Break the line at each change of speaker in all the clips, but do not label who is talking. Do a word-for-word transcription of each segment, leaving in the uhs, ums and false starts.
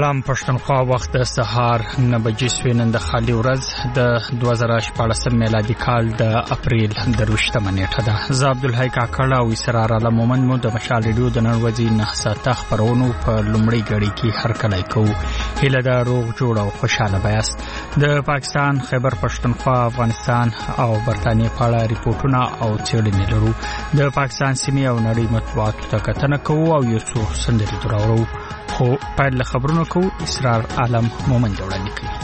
سلام پښتونخوا، وخت د سهار نه بجې شوې. نن د خالي ورځ د دوه زره شپاړسم میلادي کال د اپریل درویشتمه نیټه ده. زه عبدالحی کاکړ او اسرار عالم مومند مو د مشال ریډیو د نن ورځې نه ساعته خپرونو په لومړۍ ګړۍ کې هرکلی کوو. هیله ده روغ جوړ او خوشاله بیاست. د پاکستان، خیبر پښتونخوا، افغانستان او برتانیې په اړه ریپورټونه او څېړنې لرو. د پاکستان سیمې او نړۍ مطبوعاتو ته کتنه کوو او یو څو سندرې دراوړو. خو پیل له خبرونو کو اسرار عالم مومند وړاندې کوي.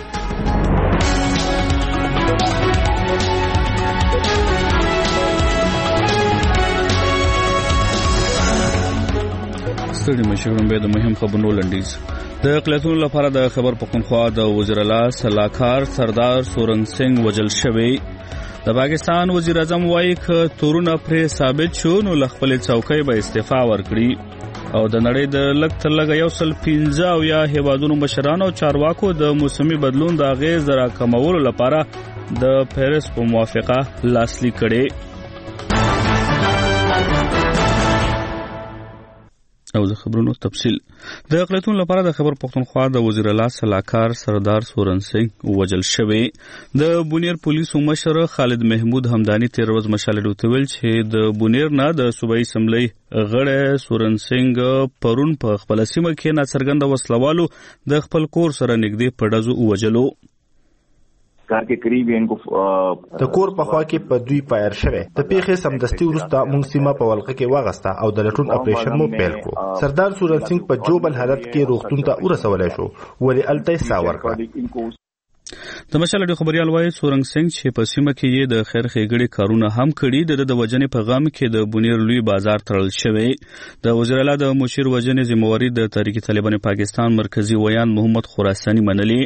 ستړي مشرون به د مهم خبرونو لنډیز. د اقلیتونو لپاره د خیبر پختونخوا د وزیر اعلی سلاکار سردار سورن سنگ وجل شوی. د پاکستان وزیر اعظم وایي ک تورونه پر ثابت شو نو خپل څوکۍ به استعفا ورکړي. او د نړۍ د لږ تر لږه یو سل پنځه او یا هیوادونو مشرانو او چارواکو د موسمي بدلون د اغیز را کمولو لپاره د پیرس په موافقه لاسلیک کړي. او د خبرونو تفصیل. د اقلیتونو لپاره د خیبر پختونخوا د وزیر اعلی سلاکار سردار سورن سنگ وجل شوی. د بونیر پولیسو مشر خالد محمود همدانی تیر ورځ مشال ریډیو ته ویل چې د بونیر نه د صوبایي اسمبلی غړی سورن سنگ پرون په خپل سیمه کې ناڅرګنده وسلوالو د خپل کور سره نږدې په ډزو ووجلو.
کار کې قریب انکو
د کور په خوا کې په دوی پایر شوه. د پیښې سمدستي وروسته موږ سیمه په ولقه کې واغسته او د لټون اپریشن مو پیل کړ. سردار سورن سنگ په جوبل حالت کې روغتون ته ورسولای شو ولی الته ساور کړ.
د مشال ډیو خبريال وایي سورن سنگ چې په سیمه کې یې د خیر ښېګړې کارونه هم کړي. د د وجنې په غم کې د بونیر لوی بازار تړل شوی. د وزیر اعلی د مشیر وجنې ذمہواری د تحریک طالبان پاکستان مرکزی ویان محمد خراسانی منلی.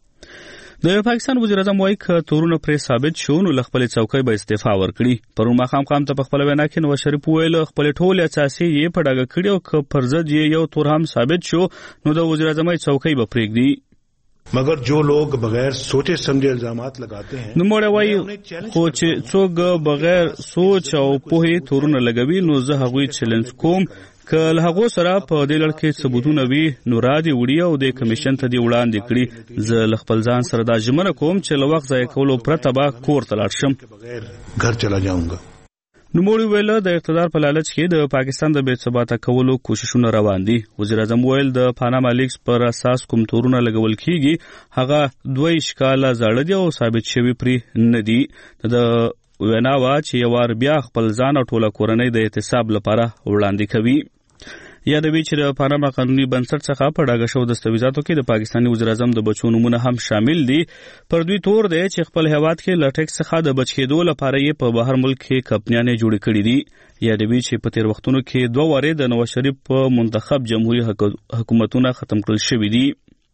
د پاکستان وزیر اعظم وایي ک تورونه پر ثابت شو نو خپل څوکۍ به استعفا ورکړي. پرون ماخام قام ته په خپل وینا کې نو شریف ویل خپل ټول اساسي یې په ډاګه کړي او ک پرځد یې یو تور هم ثابت شو نو د وزیر اعظم څوکۍ به پرېږدي.
مگر جو لوگ بغیر سوچے سمجھے الزامات لگاتے ہیں
نو موږ وایي خو چې څوک بغیر سوچ او پوهې تورونه لګوي نو زه هغوی چیلنج کوم که له هغو سره په دې لړ کې ثبوتونه وي نو را دي وړي او د کمیشن ته دې وړاندې کړي. زه له خپل ځان سره دا ژمنه کوم چې له وخت ضایع کولو پرته به کور ته لاړ شم.
گھر چلا جاؤں گا.
نوموړي ویل د اقتدار په لالچ کې د پاکستان د بې ثباته کولو کوششونه روان دي. وزیر اعظم ویل د پاناما لیکس پر اساس کوم تورونه لګول کیږي هغه دوه اشکاله زاړه دي او ثابت شوي پرې نه دي. د وینا وا چې یوار بیا خپل ځان او ټوله کورنۍ د احتساب لپاره وړاندې کوي. یادوي چې د پاناما قانوني بنسټ څخه په ډاګه شو دستاویزاتو کې د پاکستاني وزیر اعظم د بچو نومونه هم شامل دي. پر دوی تور دی چې خپل هیواد کې له ټیکس څخه د بچ کېدو لپاره یې په بهر ملک کې کمپنیانې جوړې کړې دي. یادوي چې په تیر وختونو کې دوه وارې د نواز شریف په منتخب جمهوریت حکومتونه ختم کړل شوي دي.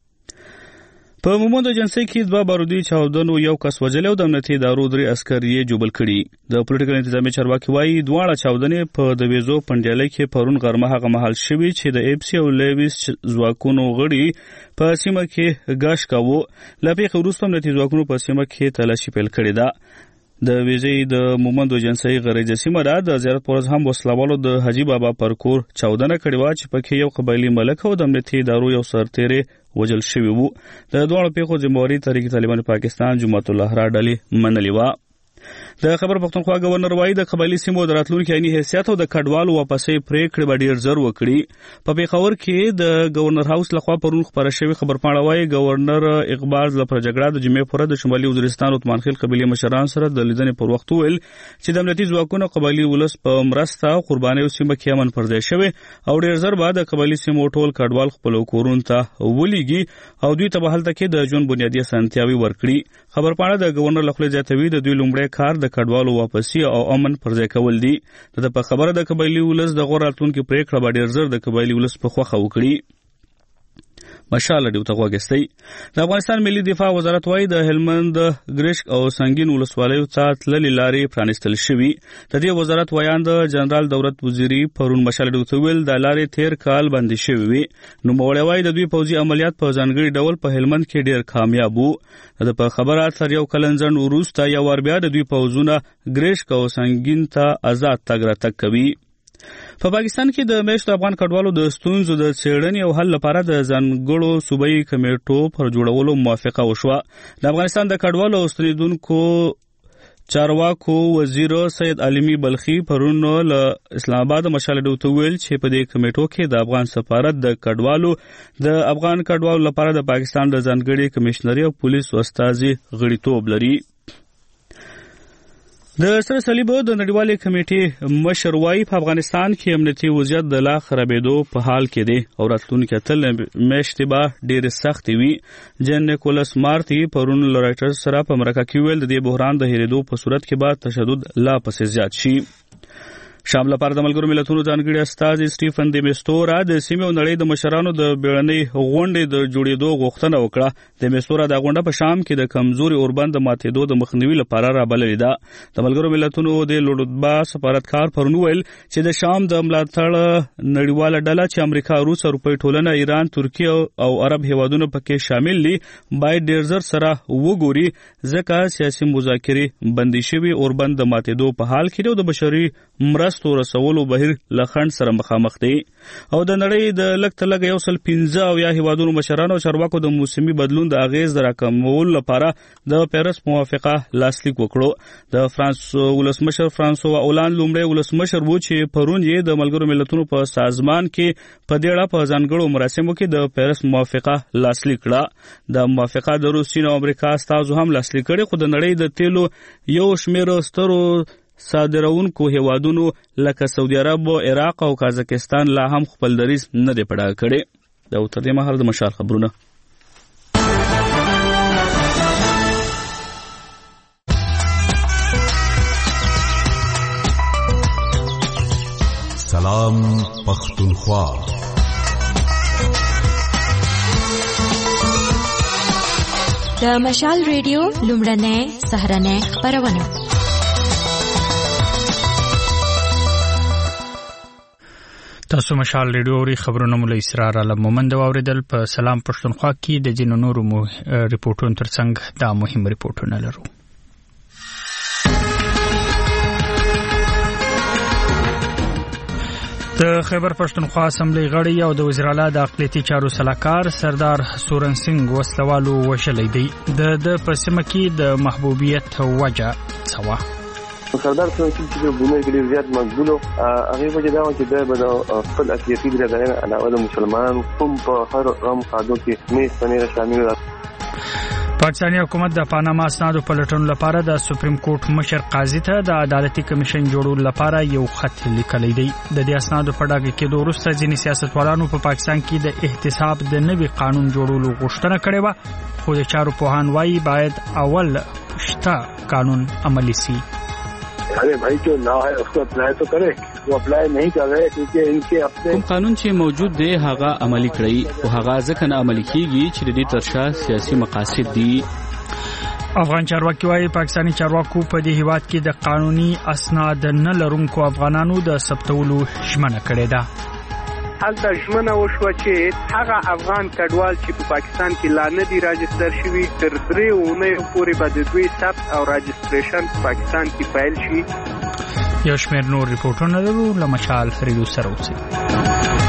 په مومند ایجنسی کې دوه بارودي چاودنو یو کس وژلی او د امنیتي ادارو درې عسکر یې جوبل کړي. د پولیټیکل انتظامی چارواکي وایي دواړه چاودنې په د ویزو پنډیالۍ کې پرون غرمه هغه مهال شوي چې د ایپسي او لیویس ځواکونو غړي په سیمه کې ګاش کاوه. له پیښې وروسته امنیتي ځواکونو په سیمه کې تلاشي پیل کړې ده. د ویزې د مومند ایجنسی غریزه سیمه ده. د زیارت پر ورځ هم وسلوالو د حاجی بابا پر کور چاودنه کړې وه چې پکې یو قبایلي ملک او د امنیتي ادارو یو سرتیری وجل شوی وو. د دواړو پیښو ذمہواری تحریک طالبان پاکستان جماعت الاحرار ډلې منلې وه. د خیبر پختونخوا گورنر وایي د قبایلي سیمو د راتلونکي عیني حیثیت او د کډوالو واپسۍ پریکړې به ډېر ژر وکړي. په پېښور کې د گورنر هاوس لخوا پرون خپاره شوې خبرپاڼه وایي گورنر اقبال زلفر جګړه د جمعې په ورځ د شمالي وزیرستان عثمان خیل قبیلې مشرانو سره د لیدنې پر وخت وویل چې د امنیتي ځواکونو قبایلي ولس په مرسته او قربانیو سیمه کې امن پر ځای شوی او ډېر ژر به د قبایلي سیمو ټول کډوال خپلو کورونو ته ولیږي او دوی ته به هلته کې د ژوند بنیادي اسانتیاوې ورکړي. خبرپاڼه د گورنر له خولې زیاتوي د دوی لومړی کار د کډوالو واپسی او امن پر ځای کول دي. د په خبره د قبایلي ولس د غوړ راتلونکي پریکړه به ډېر ژر د قبایلي ولس په خوښه وکړي. مشال ډیو ته غوږستئ. د افغانستان ملي دفاع وزارت وایي د هلمند ګرشک او سنگین ولسوالیو څخه تللې لارې پرانیستل شوي. د دې وزارت ویاند جنرال دولت وزیري پرون مشال ډیو ته ویل د لارې تیر کال بندې شوي وي. نوموړی وایي د دوی پوځي عملیات په ځانګړي ډول په هلمند کې ډېر کامیاب وو. د په خبره تر یو کلنځن وروسته یو ور بیا د دوی پوځونه ګرشک او سنگین ته آزاد تګ راتګ کوي. په پاکستان کې د میشتو افغان کډوالو د ستونزو د څېړنې او حل لپاره د ځانګړو صوبایي کمیټو پر جوړولو موافقه وشوه. د افغانستان د کډوالو او ستنیدونکو چارواکو وزیر سید عالمي بلخي پرون له اسلام آباد مشال ډوته ویل چې په دې کمیټو کې د افغان سفارت د کډوالو د افغان کډوالو لپاره د پاکستان د ځانګړي کمشنري او پولیس استازي غړیتوب لري. د سره صلیب د نړیوالې کمیټې مشر وايي په افغانستان کې امنیتي وضعیت د لا خرابېدو په حال کې دی او راتلونکي اتل میاشتې به ډېرې سختې وي. جن نیکولس مارتي پرون له رایټرز سره په مرکه کې ویل د دې بحران د هېرېدو په صورت کې به تشدد لا پسې زیات شي. شام لپاره د ملګرو ملتونو ځانګړي استازي سټیفن دی میستورا د سیمې او نړۍ د مشرانو د بیړنۍ غونډې د جوړېدو غوښتنه وکړه. د میستورا دا غونډه په شام کې د کمزوري اوربند د ماتېدو د مخنیوي لپاره رابللې ده. د ملګرو ملتونو د لوړرتبه سفارتکار پرون ویل چې د شام د ملاتړ نړیواله ډله چې امریکا، روس، اروپایي ټولنه، ایران، ترکیه او عرب هیوادونو پکې شامل دي باید ډېر زر سره وګوري ځکه سیاسي مذاکرې بندي شوي اوربند د ماتېدو په حال کې او د بشري مرستو رسولو بهیر له خنډ سره مخامخ دی. او د نړۍ د لږ تر لږه یو سل پنځه اویا هیوادونو مشرانو او چارواکو د موسمي بدلون د اغیز د راکمولو لپاره د پیرس موافقه لاسلیک وکړو. د فرانس ولسمشر فرانسوا اولان لومړی ولسمشر و چې پرون یې د ملګرو ملتونو په سازمان کې په دې اړه په ځانګړو مراسمو کې د پیرس موافقه لاسلیک کړه. د موافقه د روس، چین او امریکا استازو هم لاسلیک کړي، خو د نړۍ د تیلو یو شمېر سترو صادرونکو هیوادونو لکه سعودي عرب، عراق او قازقستان لا هم خپل دریځ نه دی پړه کړی. دا تر دې مهال د مشال خبرونه.
سلام پختونخوا.
د مشال ریډیو لومړنۍ سهارنۍ خبرونه.
تاسو مشال ریډیو اوري خبرونه مو له اسرار علم مومند واوریدل. په سلام پښتونخوا کې د جنو نورو مو ریپورتونو ترڅنګ دا مهم ریپورتونه لرو. د خیبر پښتونخوا اسمبلی غړی او د وزیر اعلی د اقلیتي چارو سلاکار سردار سورن سنگ وسلوالو وشلې دی. د د پسمه کې د محبوبیت وجه څه
سردار سورن سنگ چې بونه کې زیات مقبول او هغه وجه دا چې د بده خپل اقلیتي درغنه علاوه د مسلمان کوم په هر قوم قادو کې مې سنې شامل دي.
پاکستاني حکومت د پاناما اسنادو پلټنو لپاره د سپریم کورټ مشر قاضي ته د عدالتي کمیشن جوړولو لپاره یو خط لیکلی دی. د دې اسنادو په ډاګه کې د وروسته ځینې سیاستوالانو په پاکستان کې د احتساب د نوي قانون جوړولو غوښتنه کړې وه، خو د چارو پوهان وایي باید اول شته قانون عملی سی.
अरे भाई जो ला है उसको अप्लाई तो करे, वो अप्लाई नहीं कर रहे क्योंकि इनके अपने
کوم قانون چې موجود دی هغه عملی کړی او هغه ځکه نه عملی کیږي چې د دې ترشا سیاسي مقاصد دي.
افغان چارواکي وايي پاکستاني چارواکو په دې هیواد کې د قانوني اسناد نه لرونکو افغانانو د ثبتولو ژمنه کړې ده.
هلته ژمنه وشوه چې هغه افغان کډوال چې په پاکستان کې لا نه دي راجستر شوي تر درې اونیو پورې به د دوی ثبت او راجستریشن په پاکستان کې پیل شي.
یو شمېر نور ریپورټونه لرو له مشال ریډیو سره اوسئ.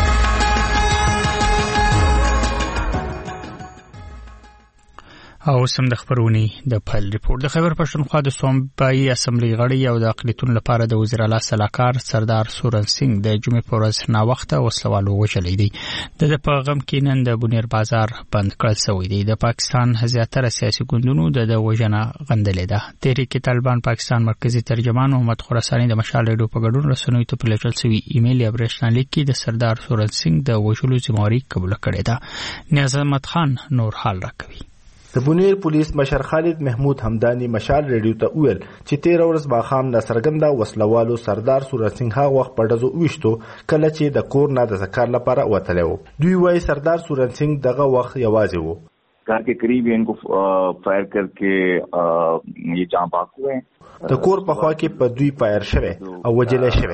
او سم د خبرونی د پل ریپورت. د خیبر پښتونخوا د صوبایي اسمبلی غړی او د اقلیتونو لپاره د وزیر اعلی سلاکار سردار سورن سنگ د جمعې په ورځ نا وخته وسلوالو وشلې دي. د په غم کې نن د بنیر بازار بند کړل شوی دی. د پاکستان زیاتره سیاسي ګوندونو د وژنه غندلې ده. تحریک طالبان پاکستان مرکزی ترجمان محمد خراسانی د مشال ریډیو په ګډون رسنیو ته پلیټل شوی ایمیل یا برېښنالیک کې د سردار سورن سنگ د وژلو ذمہواری قبول کړې ده. نیاز احمد خان نور حال راکوي.
د بونیر پولیس مشر خالد محمود همدانی مشال ریډیو ته ویل چې تیر ورځ ماښام ناڅرګنده وسلوالو سردار سورن سنگ هغه وخت په ډزو وشتو کله چې د کور نه د زکار لپاره وتلی و. دوی وایي سردار سورن سنگ دغه وخت یوازې و.
घर के करीब इनको फायर करके ये जहाँ बाग हुए
د کور په خوا کې په دوی فایر شوه او وجلې شوه دي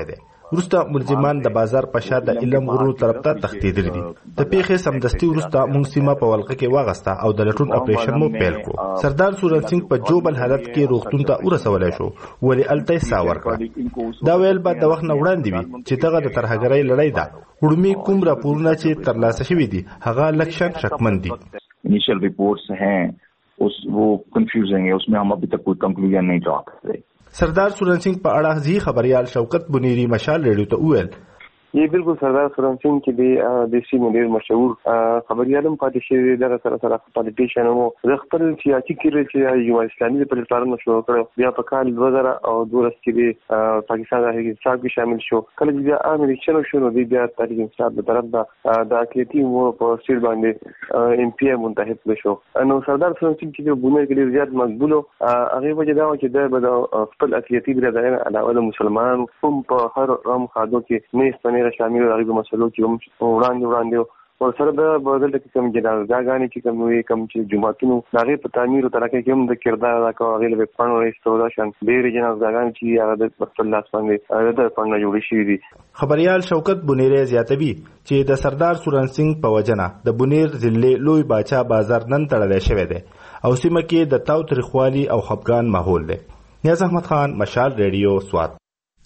ورسته ملزمان د بازار په شا د علم غرونو طرف ته تښتېدلي دي. د پیښې سمدستي ورسته موږ سیمه په ولقه کې واغسته او د لټون اپریشن مو پیل کړو. سردار سورن سنگ په جوبل حالت کې روغتون ته ورسولای شو ولې الته سا ورکړه. دا ویل بعد د وخت نه وړاندې وي چې دغه د ترهګرۍ لړۍ ده. وړمي کوم راپورونه چې ترلاسه شوي دي هغه لکشن شکمن دي.
इनिशियल रिपोर्ट्स हैं उस वो कंफ्यूजिंग है, उसमें हम अभी तक कोई कंक्लूजन नहीं ड्रा कर रहे.
सरदार सुरन सिंह په اړه ځي خبريال شوکت بنيري مشال ریډیو ته وویل
یی بالکل سردار سورن سنگ چې د د سیمې ډېر مشهور خبريالم پاتې شوی دغه سره سره پالیټیشن وو. د خپل سیاسي کېږي چې یو اسلامي پلیټفارم شروع کړو بیا په کال دوه زره او دولس کې د پاکستان د حکومت کې شامل شو. کله چې بیا امریکایانو شنو دی بیا تاریخ انصاف په طرف د اقلیتي مو په سیر باندې ام پی منتخب شو. نو سردار سورن سنگ چې بونه کې زیات مقبولو هغه وجه دا چې د خپل اقلیتي برادران علاوه د مسلمانانو هم په هر رقم خادو کې نه شامل راغلي مسلو کې هم وړاندې وړاندې او سره د بدل کې کوم جنازګانې چې کوم وي کوم چې جمعتونو هغه په تعمیر ترکه کې هم د کردار دا کوي هغه له پانو استودا شان ډېر جنازګانې چې هغه د خپل لاس باندې د پانو جوړ شي دي.
خبريال شوکت بنيري زیاتوي چې د سردار سورن سنگ په وجنه د بنیر ضلع لوی باچا بازار نن تړل شوی دی او سیمه کې د تاو تریخوالي او خپګان ماحول دی. نیاز احمد خان مشال ریډیو سوات.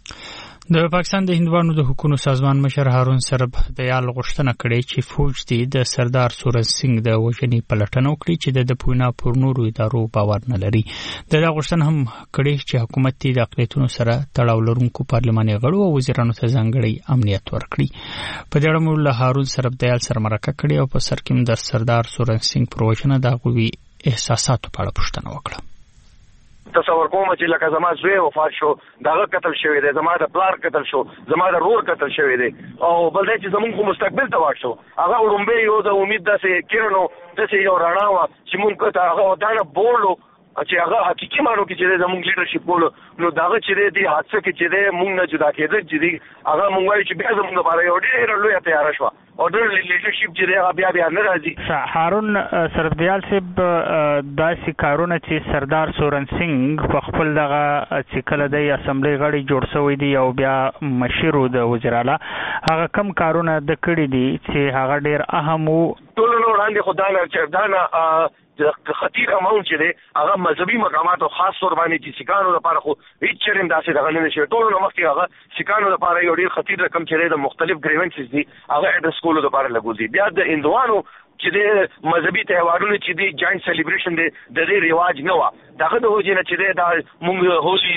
د پاکستان د هندوانو د حقوقو سازمان مشر هارون سرب د یال غوښتنه کړې چې فوج دی د سردار سورن سنگ د وژنې پلټنه وکړي چې د پوینا پر نورو ادارو باور نه لري. د دا غوښتنه هم کړې چې حکومت دی د اقلیتونو سره تړاو لرونکو پارلماني غړو او وزیرانو ته ځانګړی امنیت ورکړي. په دې اړه موږ له هارون سرب د یال سره مرکه کړې او په سر کې د سردار سورن سنگ پر وژنه د هغوی احساساتو په اړه پوښتنه وکړه.
تصور کوم چې لکه زما زوی وفات شو داغه قتل شوی دی, زما د پلار قتل شو, زما د رور قتل شوی دی او بل دی چې زمونږ مستقبل ته واټ شو. هغه ورومبه یو د امید داسې کېرنو داسې یو رڼا وه چې مونږ ته هغه دانه بولو چې هغه حقیقي مانو کې چې زمونږ لیډرشپ بولو نو داغه چې دی حادثه کې چې دی مونږ نه جدا کېدل چې دی هغه مونږ وایو چې بیا زمونږ لپاره یو ډېره لویه تیاره شوه او ډېر لیډرشپ چې دی بیا بیا نه راځي.
هارون سربدیال صاحب داسې کارونه چې سردار سورن سنگ په خپل دغه چې کله د اسمبلی غړي جوړ شوی دی او بیا مشیرو د وزیراله هغه کم کارونه د کړي دي چې هغه ډېر اهم وو.
ټول نو وړاندې خدای نه چردانه خطیر اماونت چې دی هغه مذهبي مقامات او خاص طور باندې چې سیکانو لپاره خو هیڅ چرېم داسې دغه نه شي. ټول نو مخکې هغه سیکانو لپاره یو ډېر خطیر رقم چې دی د مختلف ګریونسز دي هغه اډرس کولو لپاره لګول دي. بیا د هندوانو چې د مذهبي تهوارونو چې دی جاینټ سیلیبریشن دی د دې رواج نه و دغه د وجې نه چې دی دا مونږ هولي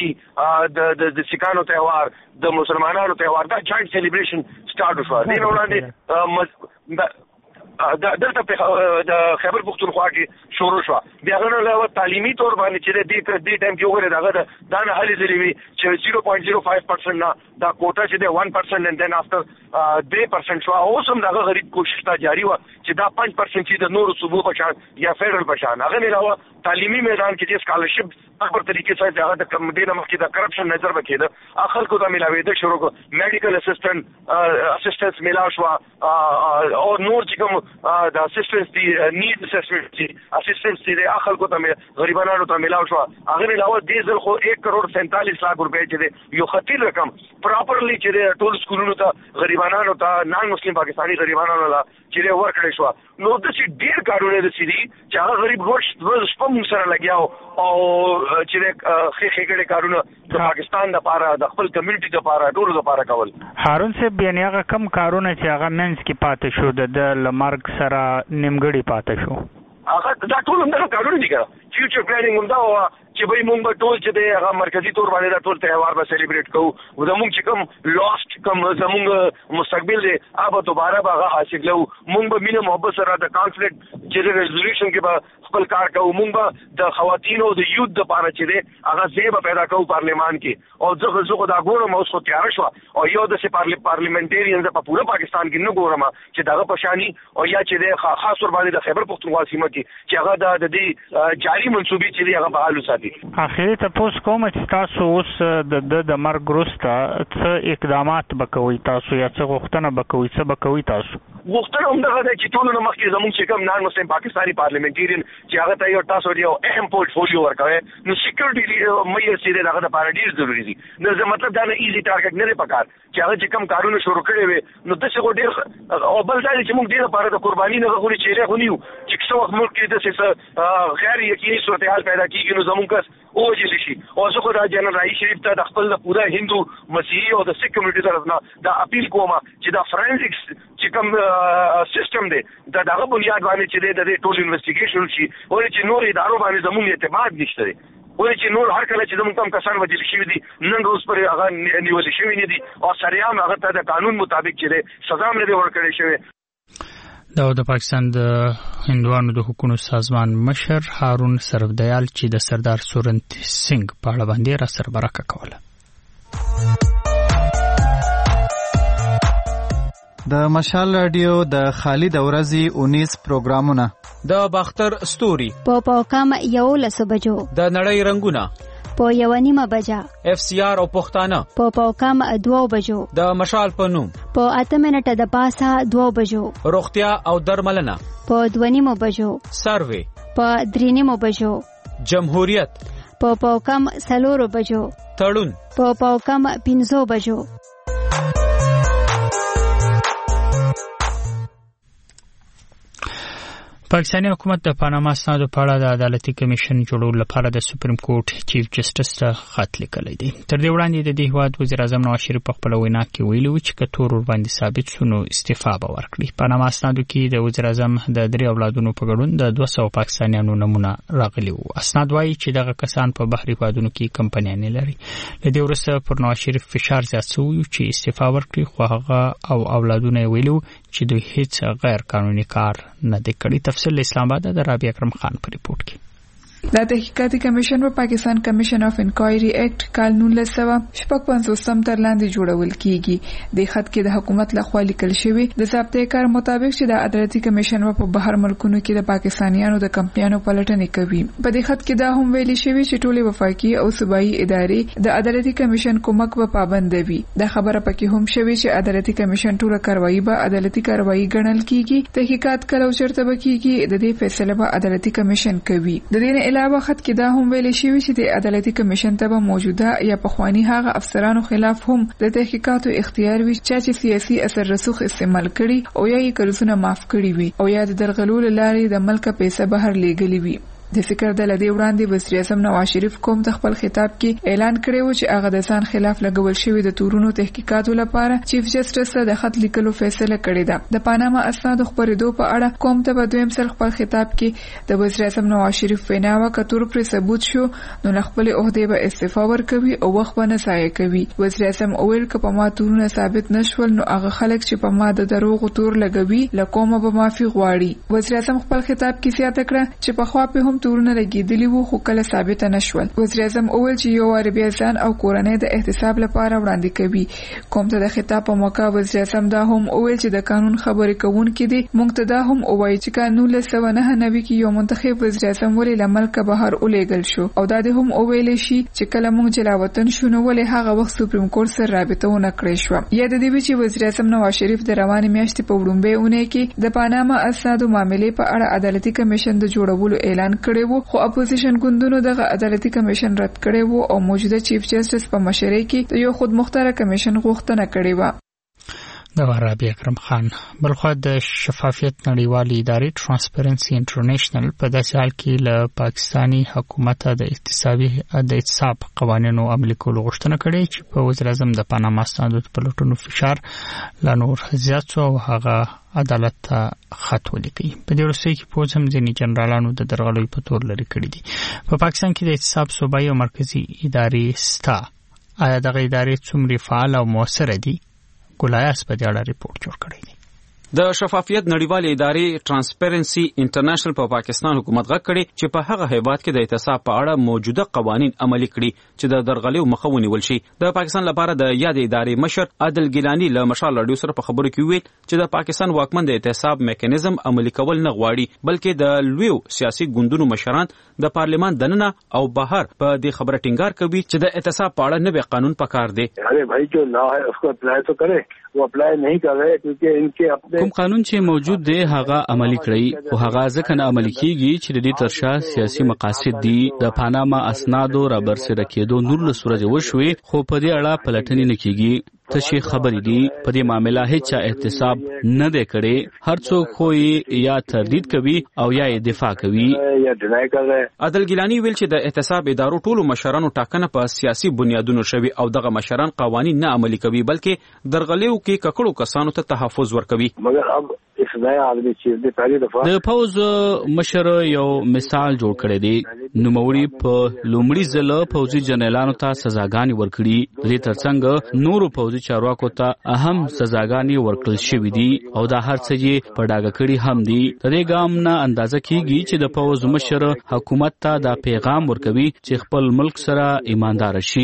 دیوالي د سیکانو تهوار د مسلمانانو تهوار دا جاینټ سیلیبریشن سٹارټ شو. دې وړاندې دلته د خیبر پختونخوا کې شروع شو. بیا غوړه له تعلیمي تور باندې چې د دې ټایم کې وګوره دغه دا نه هلي ځلې وي چې صفر پوینټ صفر پنځه پرسنټ نه دا کوټه چې د یک پرسنټ and then after two percent شو. اوس هم دغه غریب کوشش تا جاری و چې دا پنځه پرسنټ چې د نورو صوبو په شان یا فیډرل په شان هغه نه علاوه تعلیمي میدان کې چې سکالرشپ په طریقې سره هغه د کم ډیر مخکې د کرپشن نظر وکړي اخل کو دا ملاوي شروع کو میډیکل اسسټنټ اسسټنټس ملاو شو او نور چې کوم د اسسټنټس دی نیډ اسسمنټ دی اسسټنټس دی اخل کو ته غریبانو ته ملاو شو. هغه علاوه د ځل خو یک کروڑ سینتالیس لک روپے چې دی یو خطیر رقم پراپرلی چې ټول سکولونو ته غریبانو ته نان مسلم پاکستانی غریبانو له چې ورکړې شو. نو د چې ډیر کارونه د سړي چې هغه غریب ورځ شپم سره لګیاو او چې خې خېګړې کارونه د پاکستان د لپاره د خپل کمیونټي د لپاره ټول د لپاره کول.
هارون صاحب یعنی هغه کم کارونه چې هغه منځ کې پاتې شو د لمرګ سره نیمګړی پاتې شو
هغه دا ټول هم کارونه دي ګره فیوچر پلانینګ هم دا چې به موږ به ټول چې د هغه مرکزی تور باندې دا ټول تهوار به سلیبریټ کوو او زموږ چې کوم لاست کوم زموږ مستقبل دی هغه دوباره به هغه حاصل کړو. موږ به مینه محبت سره د کانفلیکټ چې د ریزولوشن کې به خپل کار کوو. موږ به د خواتینو د یوت د لپاره چې دی هغه ځای به پیدا کوو پارلیمان کې او زه زه دا ګورم اوس خو تیار شو او یو د پارلیمنټریانز په پوره پاکستان کې نه ګورم چې دغه پشانی او یا چې د خاص طور باندې د خیبر پختونخوا سیمه کې چې هغه د دې جاری منصوبې چې دی هغه بحالو ساتي.
اخیری تاسو کوم چې تاسو اوس د د مرګ وروسته څه اقدامات وکوي تاسو یا څه غوښتنه وکوي څه وکوي تاسو؟
وختره هم دغه چې ټول نو مخکې زموږ چې کوم نان مسلم پاکستانی پارلیمنټریان چې هغه ته یو تاسو یو اهم پورټفولیو ورکوي نو سکیورټي مې سي دغه د پاره ډیر ضروری دي نو زه مطلب دا نه ایزی ټارګټ نه پکار چې هغه چې کوم کارونه شروع کړي وي نو د څه ډیر او بل ځای چې موږ ډیر لپاره د قرباني نه غوړي چې له غونیو چې څو وخت ملک کې د څه غیر یقیني صورتحال پیدا کیږي نو زموږ کس او چې شي او زه خو د جنرال رئیس شریف ته د خپل پوره هندو مسیحي او د سیک کمیونټي طرف نه دا اپیل کوم چې دا فرنزکس چې کوم سیستم دی دا دغه بنیاد باندې چې د ټول انویسټیګیشن شي او چې نور ادارو باندې زموږ اعتماد نشته دی او چې نور هر کله چې زموږ کم کسان وجل شي دي نن روز پر هغه نیول شي نه دي او سریام هغه ته د قانون مطابق چې سزا نه دی ورکړل شوی.
دا د پاکستان د هندوانو د حکومت سازمان مشر هارون سرفدیال چې د سردار سورنت سنگ په اړه باندې را سره برکه کوله.
د مشال رادیو د خالد اورزی اونیس پروګرامونه
د باختر ستوري
په پاکام یو لسو بجو
د نړۍ رنگونه
په یو نیمه بجا
اف سی آر او پښتانه
په پاکام دوه بجو
د مشال په نوم
په اته منټه د پاسه دوه بجو
روغتیا او درملنه
په دوه نیمه بجو
سروي
په درې نیمه بجو
جمهوریت
په پاکام سلورو بجو
تړون
په پاکام پنځو بجو.
پاکستاني حکومت د پاناما اسنادو په اړه د عدالتي کمیشن جوړولو لپاره د سپریم کورټ چیف جسټس ته خط لیکلی دی. تر دې وړاندې د دې هیواد وزیر اعظم نواز شریف په خپله وینا کې ویلي و چې که تور ورباندې ثابت شو نو استعفا به ورکړي. پاناما اسنادو کې د وزیر اعظم د درې اولادونو په ګډون د دوه سوه پاکستانیانو نمونه راغلي وو. اسناد وایي چې دغه کسان په بهري هیوادونو کې کمپنیانې لري. له دې وروسته پر نواز شریف فشار زیات شوی چې استعفا ورکړي، خو هغه او اولادونه یې ویلي چې دوی هیڅ غیر قانوني کار نه دی کړی. تفصیل اسلام آباد د رابعه اکرم خان په ریپورت کې.
د تحقیقاتي کمیشن په پاکستان کمیشن اف انکوایری اکټ کال نولس سوه شپږ پنځوستم تر لاندې جوړول کیږي. د خط کې د حکومت لخوا لیکل شوی د ضابطه کار مطابق چې د عدالتي کمیشن په بهر ملکونو کې د پاکستانیانو د کمپنیانو پلټنې کوي. په دې خط کې دا هم ویلي شوی چې ټولې وفاقي او صوبایي ادارې د عدالتي کمیشن کومک په پابند وي. د خبره پکې هم شوی چې عدالتي کمیشن ټول کاروایی به عدالتي کاروایی ګڼل کیږي. تحقیقات کله چرته بکیږي د دې فیصله به عدالتي کمیشن کوي. د دې علاوه خط کې دا هم ویل شوی چې د عدالتي کمیشن ته به موجوده یا پخوانی هغه افسرانو خلاف هم د تحقیقاتو اختیار وي چې سیاسي اثر رسوخ استعمال کړي او یا یې قرضونه معاف کړي وي او یا د درغلول لارې د ملک پیسې بهر لیږلي وي. د فکر د لدی وړاندې وزیر اعظم نواز شریف کوم د خپل خطاب کې اعلان کړی و چې هغه د ځان خلاف لګول شوی د تورونو تحقیقاتو لپاره چیف جسټس ته د خط لیکلو فیصله کړې ده. د پاناما اسناد خبرېدو په اړه کوم ته په دویم ځل خپل خطاب کې د وزیر اعظم نواز شریف ویناوه کتور پر ثبوت شو نو خپل عہده به استعفا ورکوي او وخت به نه ضایع کوي. وزیر اعظم اویل ک په ما تورونه ثابت نشول نو هغه خلک چې په ما د دروغ تور لګوي لکومه به معافي غواړي. وزیر اعظم خپل خطاب کې زیاته کړه چې په خوا په هم تورونه لګیدلی وو خو کله ثابت نشول. وزیر اعظم اول چې یو وار بیا ځان او کورنۍ د احتساب لپاره وړاندې کوي. کوم ته د خطاب په موقع وزیر اعظم دا هم اول چې د قانون خبرې کوونکې دي مونږ ته دا هم وایي چې قانون له سوه نه نوي کې یو منتخب وزیر اعظم ولې لمل کا بهر اولېګل شو او دا د هم اویل شي چې کله مونږ جلا وطن شو نو ولې هغه وخت سپریم کورټ سره رابطه ونه کړې شو. یا د دې چې وزیر اعظم نواز شریف د روانې میاشتې په وړاندې ونه کې د پاناما اسنادو معاملې په اړه عدالتي کمیشن د جوړولو اعلان کړی وو خو اپوزیشن ګوندونو دغه عدالتي کمیشن رد کړی وو او موجوده چیف جسټس په مشرۍ کې د یو خود مختار کمیشن غوښتنه کړې و.
د رابعه اکرم خان. بلخو د شفافیت نړیوالې ادارې ټرانسپیرنسي انټرنیشنل په داسې حال کې له پاکستاني حکومت د اقتصادي د احتساب قوانینو عملي کولو غوښتنه کړې چې په وزیر اعظم د پاناما اسنادو په لټونو فشار لا نور زیات شو او هغه عدالت ته خط ولیکي. په دې وروسته کې پوز هم ځینې جنرالانو د درغلۍ په تور لري کړي دي. په پاکستان کې د احتساب صوبایي او مرکزي ادارې ستا. آیا دغه ادارې څومره فعال او موثره دي؟ ګلایاس په دې اړه ریپورت جوړ کړی دی.
د شفافیت نړیوالې ادارې ټرانسپیرنسي انټرنیشنل په پاکستان حکومت غږ کړي چې په هغه هیواد کې د احتساب په اړه موجوده قوانين عملي کړي چې د درغلیو مخه ونیول شي. د پاکستان لپاره د یاد ادارې مشر عادل ګیلانی له مشال رادیو سره په خبرو کې ویل چې د پاکستان واکمن د احتساب میکانیزم عملي کول نه غواړي بلکې د لویو سیاسي ګوندونو مشران د پارلیمان دننه او بهر په دې خبره ټینګار کوي چې د احتساب په اړه نوې قانون پکار دی.
ارے بھائی جو لا ہے اس کو اپلائی تو کرے. वो अप्लाई नहीं कर रहे क्योंकि इनके अपने
کوم قانون چې موجود دی هغه عملی کړی او هغه ځکه نه عملی کیږي چې د دې ترشا سیاسي مقاصد دي. د پاناما اسنادو را برسره کېدو نور له سورج وشوي خو په دې اړه پلټنې نه کیږي. تشي خبرې دي په دې معاملې هیڅ احتساب نه دی کړی. هر څوک خو یا تردید کوي او یا دفاع کوي
یا ډنای کوي.
عادل ګیلانی ویل چې د احتساب ادارو ټولو مشرانو ټاکنه په سیاسي بنیادونو شوی او دغه مشران قوانین نه عملي کوي بلکې درغلیو کې ککړو کسانو ته تحفظ ورکوي.
مګر اب اس نیا عالمي چیز دی پہلی دفعه
د پوز مشر یو مثال جوړ کړی دی. نوموړي په لومړي ځل پوزي جنرالانو ته سزاګانې ورکړي. د دې ترڅنګ نورو پوزي چارواکو ته اهم سزاګانې ورکړل شوې دي او دا هر څه یې په ډاګه کړي هم دي. د دې ګام نه اندازه کیږي چې د پوز مشر حکومت ته دا پیغام ورکوي چې خپل ملک سره ایماندار شي.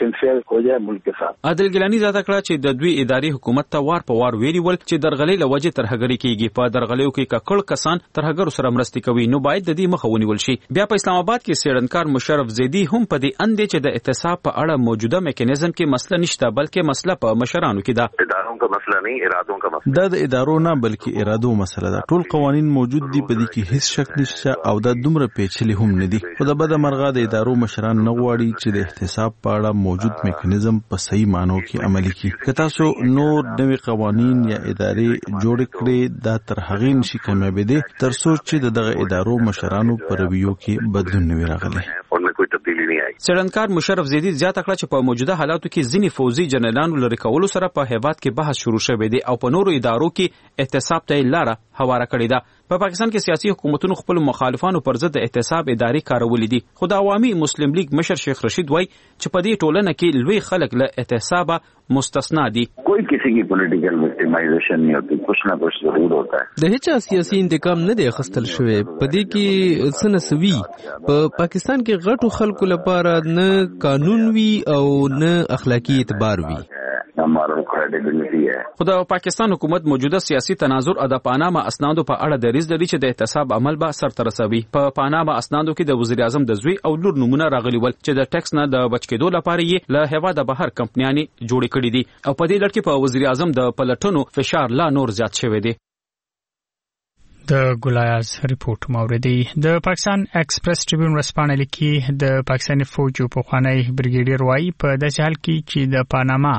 عادل ګیلانی زیاته کړه چې د دوی اداري حکومت ته وار په وار ویلي ول چې درغلي لوجه ترهګری کیږي. په درغلیو کې ککړ کسان ترهګر سره مرستي کوي نو باید د دې مخه ونیول شي. بیا په اسلام آباد کې سیړنکار مشرف زیدی هم په دې اند چې د احتساب په اړه موجوده میکانیزم کې مسله نشته بلکې مسله په مشرانو کې ده.
ادارو کا مسله نه ارادو کا مسله
دا د ادارو نه بلکې ارادو مسله ده. ټول قوانين موجود دي په دې کې هیڅ شک نشته او دا دومره پیچلي هم نه دي. خو د بد مرغه د ادارو مشران نه غواړي چې د احتساب په اړه موجود میکانیزم په صحیح مانو کې عملي کړي. که تاسو نور نوي قوانين یا ادارې جوړ کړئ دا تر هغه نشي کامیابې دي تر څو چې دغه ادارو مشرانو پر رویو کې بدلون نه وي راغلی.
سیړنکار مشرف زیدی زیاته کړه چې په موجوده حالاتو کې ځینې فوزي جنرالانو لري کولو سره په هیواد کې بحث شروع شوی دی او په نورو ادارو کې احتساب ته لاره هواره کړې ده. په پاکستان کې سیاسي حکومتونو خپل مخالفانو پر ضد احتساب اداري کارولې دي. خو د عوامي مسلم لیگ مشر شیخ رشید وای چې په دې ټولنه کې لوی خلک له احتسابه مستثنا دي.
کوئی کسی کی پولیټیکل وکټیمایزیشن نه ہوتی کچھ نہ کچھ ضرور ہوتا ہے.
د هیڅ سیاسي انتقام نه دی اخیستل شوی. په دې کې څه نسوي. په پاکستان کې غټو خلکو لپاره نه قانون وی او نه اخلاقی اعتبار وی.
خو د پاکستان حکومت موجوده سیاسي تناظر د پاناما اسنادو په اړه دریځ لري چې د احتساب عمل به سرته رسوي. په پاناما اسنادو کې د وزیر اعظم د زوی او لور نمونه راغلي ول چې د ټیکس نه د بچ کېدو لپاره یې له هیواده بهر کمپنیانې جوړې کړې دي او په دې لړ کې په وزیر اعظم د پلټنو فشار لا نور زیات شوی دی.
د ګلایاز ریپورت موردی د پاکستان ایکسپریس ټریبیون رسپانه لیکي د پاکستاني فوج په خوانی بریګیډیر وای په داسې حال کې چې د پاناما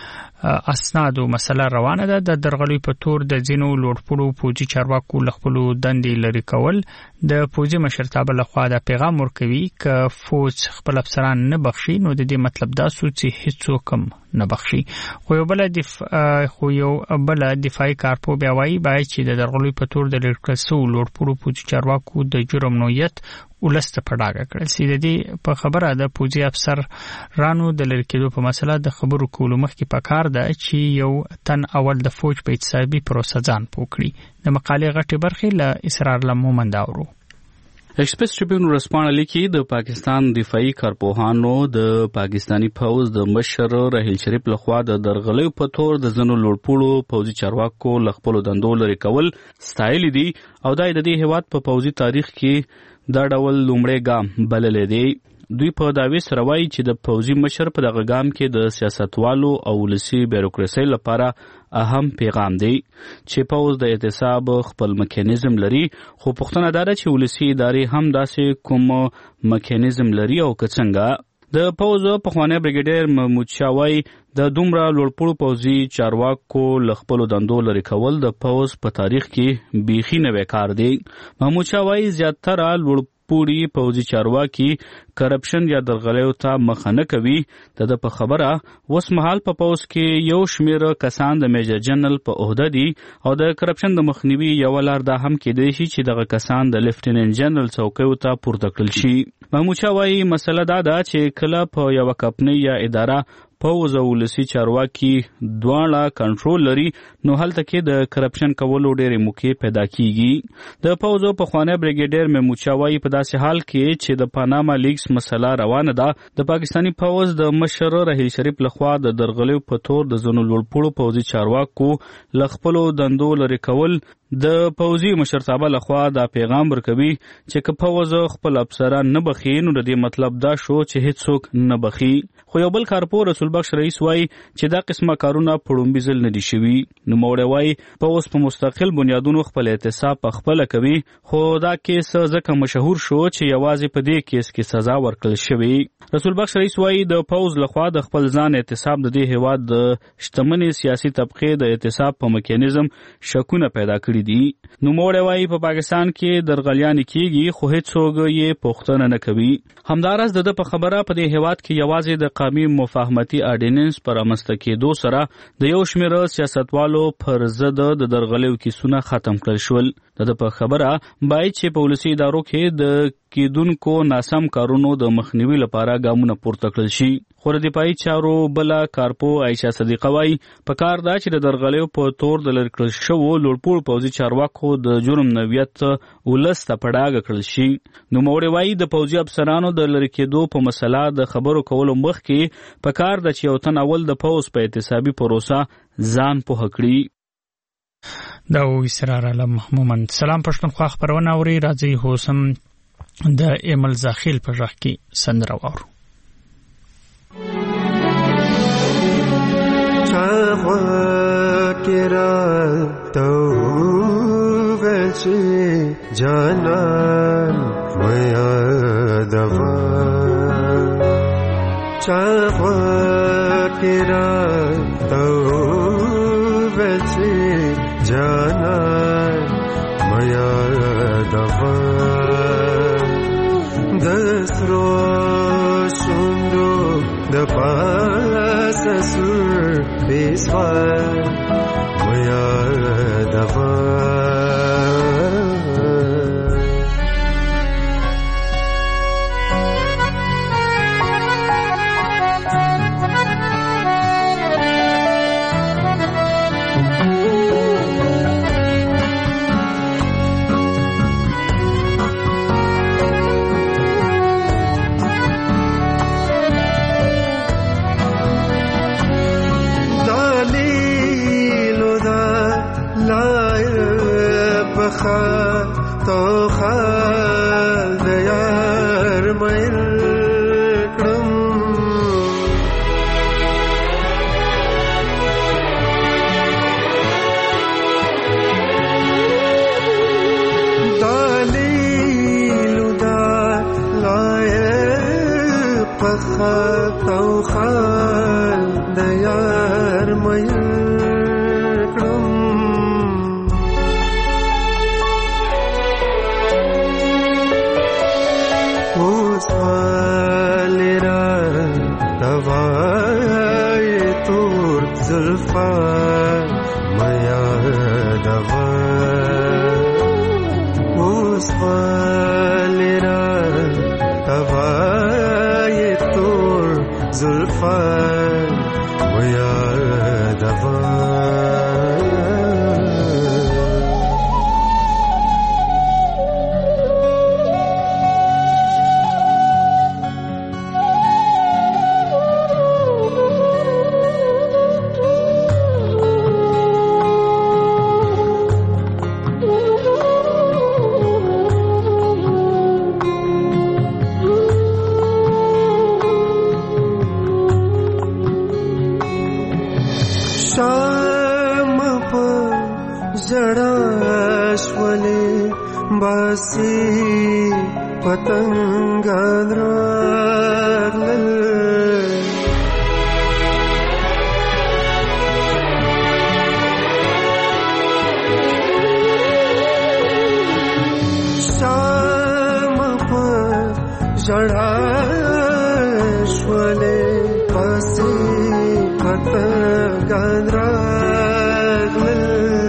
اسنادو مسله روانه ده. د درغلي په تور د زینو لوړپوړو پوجي چارواکو لخپلو دندې لري کول د پوجي مشرتابه لخوا د پیغام ورکوي ک فوج خپل افسران نه بخشي نو د دې مطلب دا سوچ چې هیڅ کم نه بخشي. خو یو بل دفاع خو یو بل دفاعي کارپو بیا وایي باید چې د درغلي په تور د لړکسو لوړپوړو پوجي چارواکو د جرم نوعیت ولسته پډاګه کړل سي. د دې په خبره د پوجي افسر رانو د لری کېدو په مسله د خبرو کولو مخکې پکار ده چې یو تن اول د فوج په احتسابي پروسه ځان پوکړي. د مقالې غټي برخې له اسرار لمومند اورو.
ایکسپریس ټریبیون رسپانه لیکي د پاکستان دفاعي کارپوهانو د پاکستانی فوج د مشر راحیل شریف لخوا د درغلیو په تور د زنو لوړپوړو پوځي چارواکو لخپلو دندو لري کول ستایل دي او د دې هیواد په پوځي تاریخ کې دا ډول لومړی ګام بلل دي. دوی په داوی سره وایي چې د پوځي مشر په دغه ګام کې د سیاستوالو او ولسي بیروکراسي لپاره اهم پیغام دی چې پوز د احتساب خپل میکانیزم لري. خو پوښتنه دا ده چې ولسي ادارې هم داسې کوم میکانیزم لري او که څنګه. د پوز په خوانی بریګیډیر محمود شاوی د دومره لوړپوړو پوځي چارواکو لخپلو دندو لري کول د پوز په تاریخ کې بیخي نوی کار دی. محمود شاوی زیاتره لوړ پوری پوځي چارواکي کرپشن یا درغلیو ته مخه نه کوي. د په خبره وس مهال په پوز کې یو شمیر کسان د میجر جنرال په عہده دي او د کرپشن د مخنیوي یو لار دا هم کېدای شي چې دغه کسان د لیفټیننټ جنرال څوکۍ ته پورته کړل شي. محمود شاه وایي مسله دا ده چې کله په یو کمپنۍ یا اداره پوز او ولسي چارواکي دواړه کنټرول لري نو هلته کې د کرپشن کولو ډېرې موقع پیدا کیږي. د پوز په خوانی بریګیډیر محمود شاه وایي په داسې حال کې چې د پاناما لیکس مسله روانه ده د پاکستانی پوز د مشر راحیل شریف لخوا د درغلیو په تور د زنو لوړپوړو پوځي چارواکو لخپلو دندو لري کول د پوځي مشرتابه لخوا دا پیغام ورکوي چې که پوځ خپل افسران نه بخي نو د دې مطلب دا شو چې هیڅوک نه بخي. خو یو بل کارپور رسول بخش رئیس وایي چې دا قسمه کارونه په لومړي ځل نه دي شوي. نوموړی وایي پوځ په مستقل بنیادونو خپل اعتصاب په خپله کوي، خو دا کیس ځکه مشهور شو چې یوازې په دې کیس کې سزا ورکړل شوې. رسول بخش رئیس وایي د پوځ لخوا د خپل ځان اعتصاب د دې هیواد د شتمنې سیاسي طبقې د اعتصاب په میکانیزم شکونه پیدا کړي دي. نوموړی وایي په پاکستان کې درغلیانې کیږي خو هیڅوک یې پوښتنه نه کوي. همداراز د ده په خبره په دې هیواد کې یوازې د قومي مفاهمتي اډیننس پر رامنځته کېدو سره د یو شمېر سیاستوالو پر ضد د درغلیو کیسونه ختم کړل شول. د ده په خبره باید چې په ولسي ادارو کې د کېدونکو ناسم کارونو د مخنیوي لپاره ګامونه پورته کړل شي. خو د دفاعي چارو بله کارپو عایشه صدیقه وایي په کار دا چې د درغلیو په تور د لرې کړل شوو لوړپوړو پوځي چارواکو د جرم نوعیت ولس ته په ډاګه کړل شي. نوموړی وایي د پوځي افسرانو د لرې کېدو په مسله د خبرو کولو مخکې په کار ده چې یو تن اول د پوځ په احتسابي پروسه ځان پوهه کړي.
دا و اسرار علم مومند. سلام پښتونخوا خبرونه اوري. راځي هوسم د ایمل زاخیل په ژغ کې سندره واورو.
جانان میا دوا چاخوا کرا تو بچی جانان میا دوا دسرو شوندو د پاس سر بیسوار میا دوا تو خال دیار میر کړم دلیل دا لایق پخا تو خال دیار میر پتنگان راغلل شام پر جڑا شولے پسی پتنگان راغلل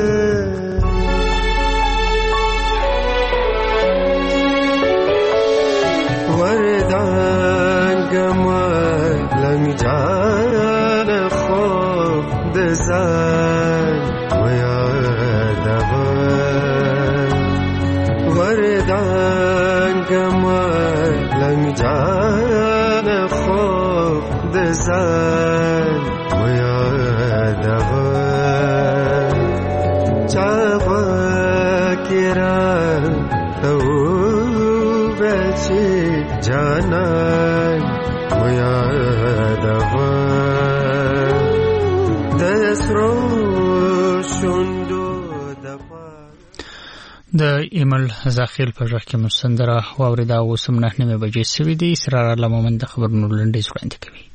جان خوب دزان ویادوا وردان گمار لنگ جان خوب دزان ویادوا چاوا زن میادوان دست رو شندو
د ایمل زاخیل په ژغ کې مستندره واورېده اوس هم نهه نیمې بجې سوي دي. اسرار الله مومند د خبرونو لنډیز وړاندې کوي.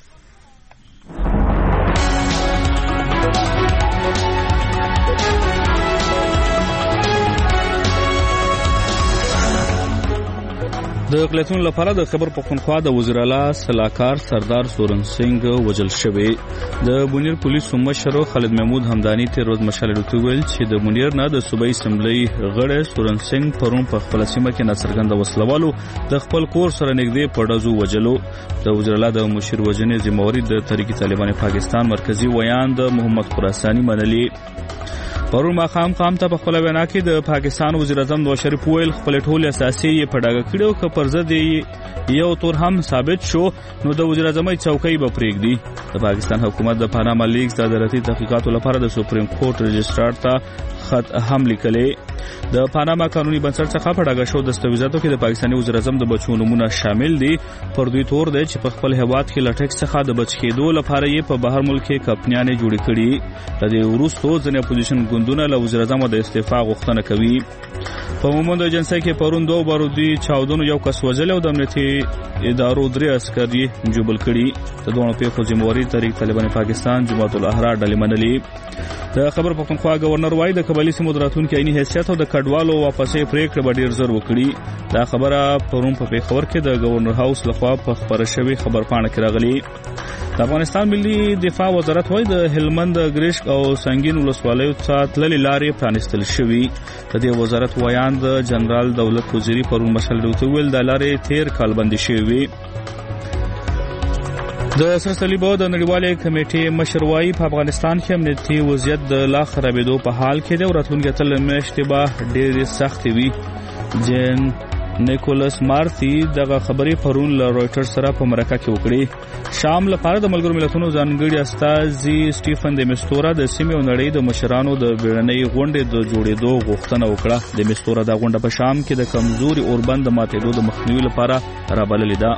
د اقلیتونو لپاره د خبر پښتونخوا د وزیر اعلی سلاکار سردار سورن سنگ وجل شوی. د بونیر پولیسو مشر خالد محمود همدانی تیر ورځ مشال ډوټ ویل چې د بونیر نه د صوبایي اسمبلی غړی سورن سنگ پرون په خپل سیمه کې ناڅرګنده وسلوالو د خپل کور سره نږدې په ډزو وجلو. د وزیر اعلی د مشیر وژنې ذمہواری د تحریک طالبان پاکستان مرکزی ویان د محمد خراسانی منلی. پرون ماخام قام ته په خپل وینا کې د پاکستان وزیر اعظم نواز شریف ویل خپل ټول اساسي په ډاګه کړو ک پر ضد یو تور هم ثابت شو نو د وزیر اعظم چوکۍ به پرېږدي. د پاکستان حکومت د پاناما لیکس د عدالتي تحقیقاتو لپاره د سپریم کورټ رجسټرار ته خط هم لیکلې. د پاناما قانوني بنسټ څخه په ډاګه شو دستاویزاتو کې د پاکستاني وزیر اعظم د بچو نمونه شامل دي. پر دوی تور دی چې په خپل هیواد کې لټک څخه د بچ کېدو لپاره یې په بهر ملک کې کمپنیانې جوړې کړي. د دې وروسته ځینې اپوزیشن ګوندونه له وزیر اعظم د استعفا غوښتنه کوي. په مومند ایجنسی کې پرون دوه بارودي چاودنو یو کس وژل او د امنیتي ادارو درې عسکر یې جوبل کړي. د دوه پیښو ذمہواری تحریک طالبان پاکستان جماعت الاحرار ډلې منلي. د خبر پښتونخوا گورنر وايي د قبایلی سیمو راتلونکي عیني حیثیت او د کډوالو واپسې پریکړه به ډیر زر وکړي. دا خبره پرون په پیښور کې د گورنر هاوس لخوا په خبره شوی خبرپاڼه کې راغلي. د افغانستان ملي دفاع وزارت وايي د هلمند ګریشک او سنگین ولسوالیو څخه تللې لارې پرانستل شوې. د دې وزارت ویان د جنرال دولت وزیری پرون مشال ډوټ ویل د لارې تیر کال بندي شوې. د سر صلیب د نړیوالې کمیټې مشر وايي په افغانستان کې امنیتي وضعیت د لا خرابېدو په حال کې دی او راتلونکي اتل میاشتې به ډېرې سختې وي. جین نیکولس مارتی دغه خبرې پرون له رويټرز سره په مرکه کې وکړې. شام لپاره د ملګرو ملتونو ځانګړي استازي سټیفن د مستورا د سیمې او نړۍ د مشرانو د بیړنۍ غونډې د جوړېدو غوښتنه وکړه. د مستورا د غونډه په شام کې د کمزوري اوربند د ماتېدو د مخنیوي لپاره رابللې ده.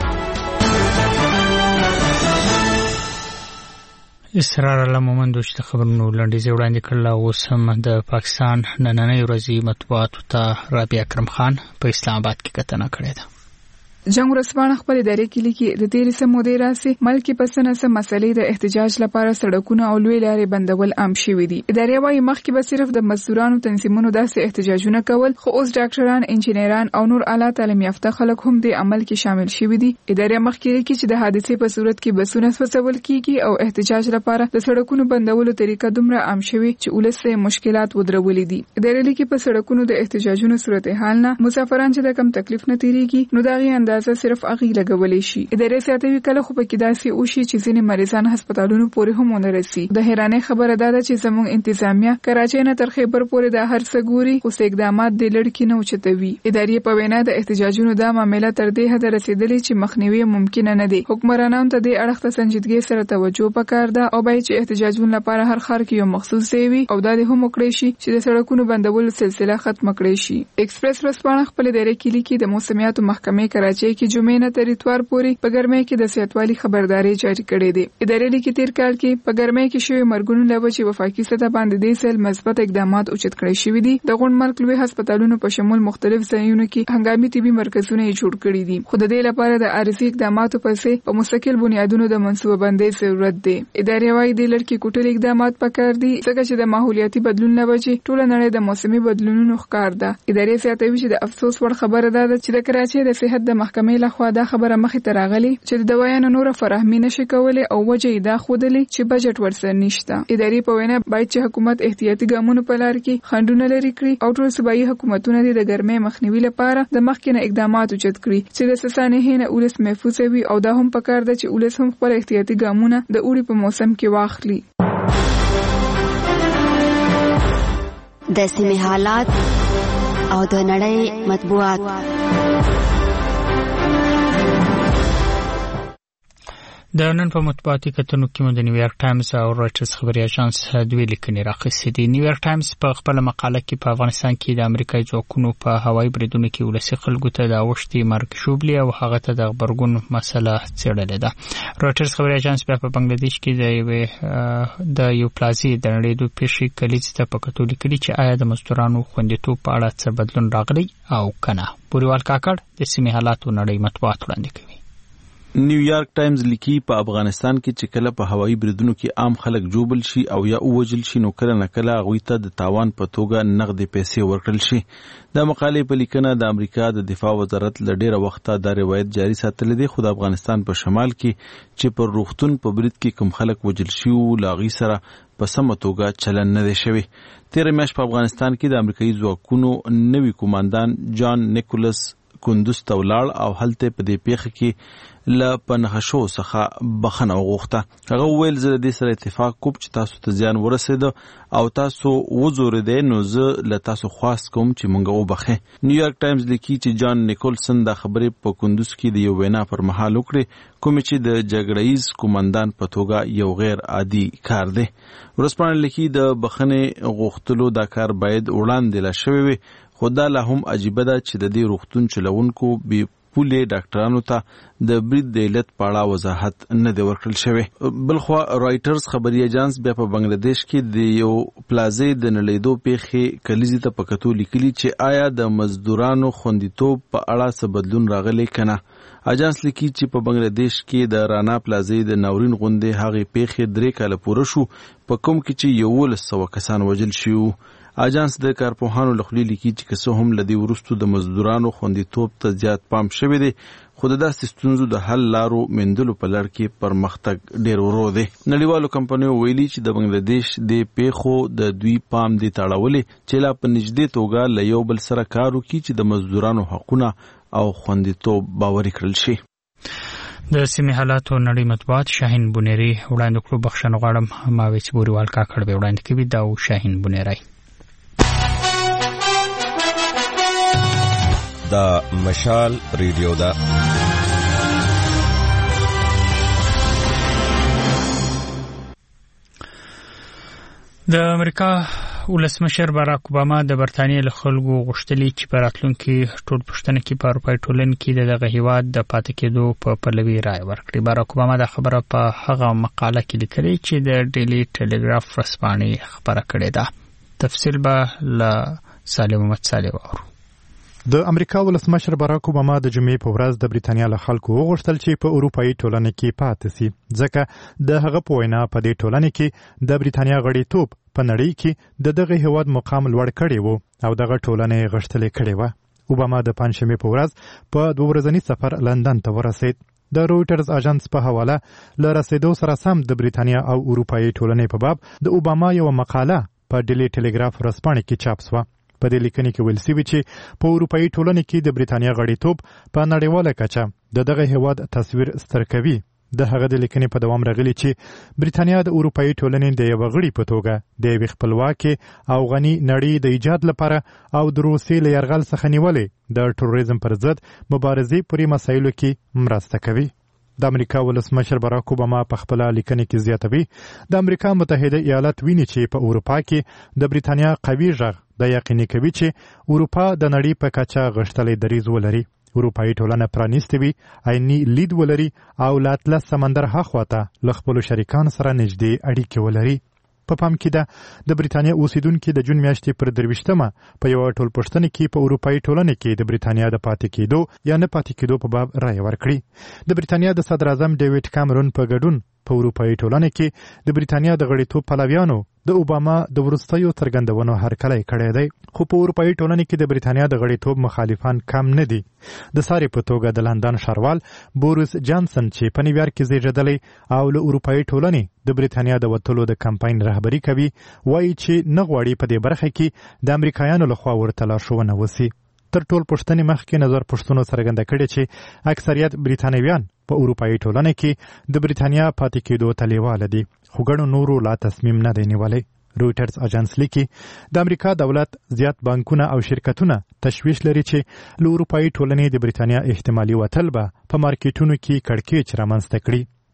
اسرار الله مومند د خبرونو لنډیز وړاندې کړل. اوس هم د پاکستان نننۍ ورځې مطبوعاتو ته رابعه اکرم خان په اسلام آباد کې کتنه کړې ده.
جنگ ورسپانه خپل ادارې کې لیکي د تیرې سمودې راسي ملک په سنه سم مسلې د احتجاج لپاره سړکونه او لوی لارې بندول عام شوي دي. ادارې وايي مخکې به صرف د مزدورانو تنظیمونو داسې احتجاجونه کول خو اوس ډاکټران انجینران او نور اعلی تعلیم یافته خلک هم د عمل کې شامل شوي دي. ادارې مخکې لیکي چې د حادثې په صورت کې بسونه سوځول کیږي او احتجاج لپاره د سړکونو بندولو طریقه دومره عام شوي چې ولسه مشکلات ودرولې دي. ادارې لیکي په سړکونو د احتجاجونو صورتحال نه مسافران چې د کم تکلیف نه تیریږي نو داغي اندازه صرف اغي لګولې شي. ادارې ساتوي کله خو پکې داسې وشي چې ځینې مریضان هسپتالونو پورې هم ونه رسي. د حیرانې خبره ده چې زموږ انتظامیه کراچۍ نه تر خیبر پورې د هر څه ګوري خو اقدامات د لړکی نه اوچتوي. ادارې په وینا د احتجاجونو د معاملې تر دې حد رسیدلې چې مخنیوي ممکن نه دی. حکمرانانو ته د اړخ ته سنجیدګي سره توجه وکړ ده او باید چې احتجاجونه لپاره هر خار کې یو مخصوص ځای وي او دا د هم وکړي شي چې د سړکونو بندولو سلسله ختم کړي شي. ایکسپریس ورځپاڼه خپل ادارې کې لیکي د موسمیاتو محکمې کراچۍ کې جمعې نه تر اتوار پورې په ګرمۍ کې د صحتوالي خبرداري جاری کړې ده. ادارې لیکي تیر کال کې په ګرمۍ کې شوی مرګونو له وجې وفاقي سطح باندې د سل مثبت اقدامات اوچت کړي شوي دي. د غون ملک لوی هسپتالونو په شمول مختلف ځایونو کې هنګامي طبي مرکزونه جوړ کړي دي. خو د دې لپاره د عارضي اقداماتو پسې په مستقل بنیادونو د منصوبه بندۍ ضرورت دی. ادارې وايي د لړکی کوټل اقدامات پکار دي ځکه چې د ماحولیاتي بدلون له وجې ټول نړۍ د موسمي بدلونونو ښکار ده. ادارې زیاتوي چې د افسوس وړ خبره ده چې د کراچۍ د صحت د محکمې لخوا دا خبره مخې ته راغلي چې د دوايانو نور فراهمي نشي کولای او وجه یې دا خودلې چې بجټ ورسره نشته. ادارې په وینا باید چې حکومت احتیاطي ګامونه په لار کې خنډونه لري کړي او ټول صوبایي حکومتونه د ګرمۍ مخنیوي لپاره د مخکینه اقدامات اوچت کړي چې د سسانه نه اولس محفوظ وي او دا هم پکار ده چې اولس هم خپل احتیاطي ګامونه د اوړي په موسم کې واخلي.
د سیمې حالات او د نړۍ مطبوعات.
د نن په مطبوعاتي کتنو کې مو د نیویارک ټایمز او رويټرز خبري اژانس دوی لیکنې راخیستې دي. نیویارک ټایمز په خپل مقاله کې په افغانستان کې د امریکایي ځواکونو په هوایي بریدونو کې ولسي خلکو ته د اوښتي مرګ شوبلي او هغه ته د خبرګون مسله څېړلې ده. رويټرز خبري اژانس په بنگلاديش کې د یو د یو پلازي د نړیدو پیښې کلیز ته په کتو لیکلي چې آیا د مزدورانو خوندیتوب په اړه څه بدلون راغلی او کنه. بوریوال کاکړ د سیمې حالاتو نړۍ مطبوعات وړاندې کوي.
نیویارک ټایمز لیکي په افغانستان کې چې کله په هوایي بریدونو کې عام خلک جوبل شي او یا اوجل شي نو کله نه کله هغوی ته د تاوان په توګه نغدي پیسې ورکړل شي. د مقالې په لیکنه د امریکا د دفاع وزارت له ډیره وخته دا روایت جاري ساتلی دی، خو د افغانستان په شمال کې چې پر روغتون په برید کې کوم خلک وجل شي او لاغي سره په سمه توګه چلن نه دی شوی. تیر میاشت په افغانستان کې د امریکایي ځواکونو نوي کمانډان جان نیکولس کندوز ته ولاړ او هلته په دې پیښه کې له پنهشو څخه بخنه وغوښته. هغه وویل زه د دې سره اتفاق کوم چې تاسو ته زیان ورسېده او تاسو وزورېدئ نو زه له تاسو خواست کوم چې مونږ وبخښئ. نیویارک ټایمز لیکي چې جان نیکولسن دا خبرې په کندوز کې د یو وینا پر مهال وکړې، کومې چې د جګړهیز کمانډان په توګه یو غیر عادي کار دی. ورځپاڼه لیکي د بخښنې غوښتلو دا کار باید وړاندې لا شوی وي، خو دا لا هم عجیبه ده چې د دې روغتون چلوونکو بې پولې ډاکټرانو ته د برید د علت په اړه وضاحت نه دی ورکړل شوی. بلخوا رایټرز خبري اژانس بیا په بنگلاديش کې د یو پلازې د نړیدو پیښې کلیزي ته په کتو لیکلي چې آیا د مزدورانو خوندیتوب په اړه څه بدلون راغلی کنه. اژانس لیکي چې په بنگلاديش کې د رانا پلازې د ناورین غونډې هغې پیښې درې کاله پوره شو، په کوم کې چې یولس سوه کسان وژل شوي. اژانس د کارپوهانو له خولې لیکي چې که څه هم له دې وروستو د مزدورانو خوندیتوب ته زیات پام شوی دی، خو د داسې ستونزو د حل لارو موندلو په لړ کې پرمختګ ډېر ورو دی. نړیوالو کمپنیو ویلي چې د بنگلاديش د پیښو د دوی پام دې تړولې چې لا په نږدې توګه له یو بل سره کار وکړي چې د مزدورانو حقونه او خوندیتوب باوري کړل شي.
د سیمې حالاتو نړۍ مطبوعات شاهین بونیری وړاندې کړو. بخښنه غواړم ما ویچ بوریوال کاکړ به وړاندې کوي. دا شاهین بونیری
دا مشال ریډیو دا
د امریکا ولسمشر باراک اوباما د برتانیې له خلکو غوښتلي چې په راتلونکي ټول پوښتنه کې په اروپایي ټولنه کې د دغه هیواد د پاتې کېدو په پلوي رایه ورکړي. باراک اوباما دا خبره په هغه مقاله کې لیکلې چې د ډیلی ټیلیګراف ورځپاڼې خبره کړې ده. تفصیل به له سالم محمد صالح واورو.
د امریکا ولسمشر باراک اوباما د جمعې په ورځ د بریتانیا له خلکو وغوښتل چې په اروپایي ټولنه کې پاتې سي، ځکه د هغه په وینا په دې ټولنه کې د بریتانیا غړیتوب په نړۍ کې د دغه هیواد مقام لوړ کړی وو او دغه ټولنه یې غښتلې کړې وه. اوباما د پنجشنبې په ورځ په دوه ورځني سفر لندن ته ورسېد. د رويټرز اژانس په حواله له رسېدو سره سم د بریتانیا او اروپایي ټولنې په باب د اوباما یو مقاله په ډیلی ټیلیګراف ورځپاڼې کې چاپ شوه. په دې لیکنې کې ویل شوي چې په اروپایي ټولنې کې د بریتانیا غړیتوب په نړیواله کچه د دغه هیواد تصویر ستر کوي. د هغه د لیکنې په دوام راغلی چې بریتانیا د اروپایي ټولنې د یوه غړي په توګه د یوې خپلواکې او غني نړۍ د ایجاد لپاره او د روسیې له یرغل څخه نیولې د ټروریزم پر ضد مبارزې پورې مسایلو کې مرسته کوي. د امریکا ولسمشر باراک اوباما په خپل لیکنه کې زیاتوي د امریکا متحده ایالات ویني چې په اروپا کې د بریتانیا قوي غږ د یقیني کوي چې اروپا د نړۍ په کچه غښتلی دریځ ولري. اروپایي ټولنه پرانیستې وي، عیني لید ولري او له اطلس سمندر هاخواته له خپلو شریکانو سره نږدې اړیکې ولري. په پام کې ده د بریتانیا اوسیدونکي د جون میاشتې پر درویشتمه په یوه ټولپوښتنه کې په اروپایي ټولنه کې د بریتانیا د پاتې کېدو یا نه پاتې کېدو په باب رایه ورکړي. د بریتانیا د صدر اعظم ډیوډ کامرون په ګډون په اروپایي ټولنه کې د بریتانیا د غړیتوب پلویانو د اوباما د وروستیو څرګندونو هرکلی کړی دی، خو په اروپایي ټولنه کې د بریتانیا د غړیتوب مخالفان کم نه دي. د سارې په توګه د لندن ښاروال بوریس جانسن چې په نیویارک کې زیږېدلی او له اروپایي ټولنې د بریتانیا د وتلو د کمپاین رهبري کوي، وایي چې نه غواړي په دې برخه کې د امریکایانو لخوا ورته لارښوونه وسي. تر ټول پوښتنې مخکې نظر پوښتنو څرګنده کړې چې اکثریت بریتانویان په اروپایي ټولنه کې د بریتانیا پاتې کېدو ته لیواله دي، خو ګڼو نورو لا تصمیم نه دی نیولی. رويټرز اژانس لیکي د امریکا دولت زیات بانکونه او شرکتونه تشویش لري چې له اروپایي ټولنې د بریتانیا احتمالي وتل به په مارکیټونو کې کړکېچ رامنځته کړي.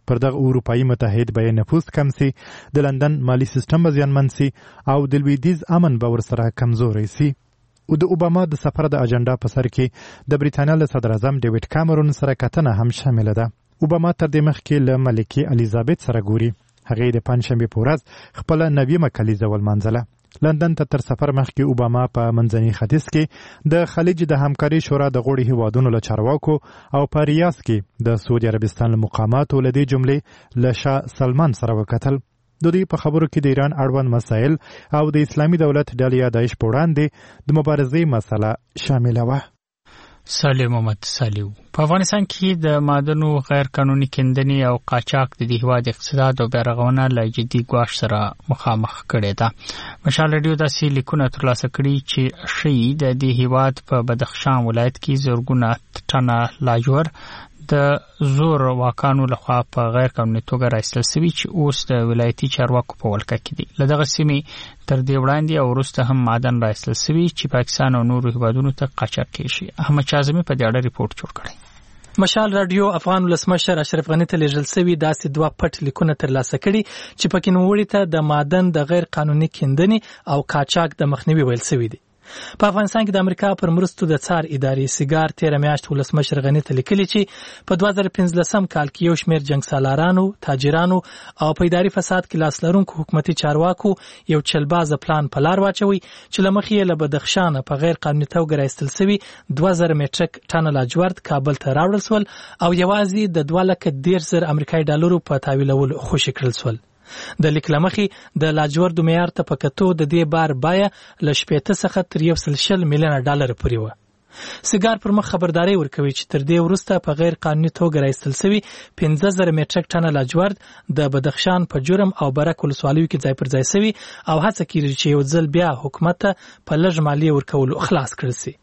پر دغه اروپאי متحد به نفوذ کم سي د لندن مالی سیستم زیانمن سي او د لویدیز امن به ورسره کمزوري سي. او د اوباما د سفر د اجنډا په سر کې د بریټانیا له صدر اعظم ډیوډ کامرون سره کتنه هم شامل ده. اوباما تر دې مخکې له ملکې الیزابت سره ګوري. هغه د پنځشنبه په ورځ خپل نوې کلیزه ولمانځله. لندن ته تر سفر مخکې اوباما په منځني ختیځ کې د خلیج د همکاري شورا د غړي هیوادونو له چارواکو او په ریاض کې د سعودي عربستان له مقاماتو له دې جملې له شاه سلمان سره وکتل. د دې په خبرو کې د ایران اړوند مسایل او د اسلامي دولت ډلې داعش په وړاندې د مبارزې مسله شامله وه.
سالم محمد سالیو. په افغانستان کې د معدنو غیر قانوني کیندنې او قاچاق د هیواد اقتصاد او بیارغونه له جدي ګواښ سره مخامخ کړي ده. مشال رادیو داسې لیکونه ترلاسه کړي چې ښیي د دې هیواد په بدخشان ولایت کې زرګونه ټنه لاجور د زور واکانو لخوا په غیر قانوني توګه راایستل شوي چې اوس د ولایتي چارواکو په ولکه کې دي. له دغه سیمې تر دې وړاندې او وروسته هم معدن راایستل شوي چې پاکستان او نورو هیوادونو ته قاچاق کیږي. احمد شاذمی په دې اړه ریپورت جوړ کړی.
مشال رادیو افغان ولسمشر اشرف غنی ته لیږل شوي داسې دوه پټ لیکونه ترلاسه کړي چې پکې نوموړي ته د معدن د غیر قانوني کیندنې او قاچاق د مخنیوي ویل شوي دي. په افغانستان کې د امریکا پر مرستو د څار ادارې سیګار تیر میاشت ولسمشر غنی ته لیکلي چې په دوه زره پنځلسم کال کې یو شمېر جنګسالارانو، تاجرانو او په اداري فساد کې لاس لرونکو حکومتي چارواکو یو چلباز پلان په لار واچوي چې له مخې یې له بدخشان په غیر قانوني توګه راایستل شوي دوه زره میټریک ټنه لاجورد کابل ته راوړل شول او یوازې د دوه لکه دېرش زره امریکایي ډالرو په تحویلولو خوشي کړل شول. د لیک له مخې د لاجوردو معیار ته په کتو د دې بار بیه له شپېته څخه تر یو سل شل میلیونه ډالر پورې وه. سیګار پر مخ خبرداري ورکوي چې تر دې وروسته په غیر قانوني توګه راایستل شوي پنځه زره میټریک ټنه لاجورد د بدخشان په جرم او برک ولسوالیو کې ځای پر ځای شوي او هڅه کیږي چې یو ځل بیا حکومت ته په لږ مالیه ورکولو خلاص کړل شي.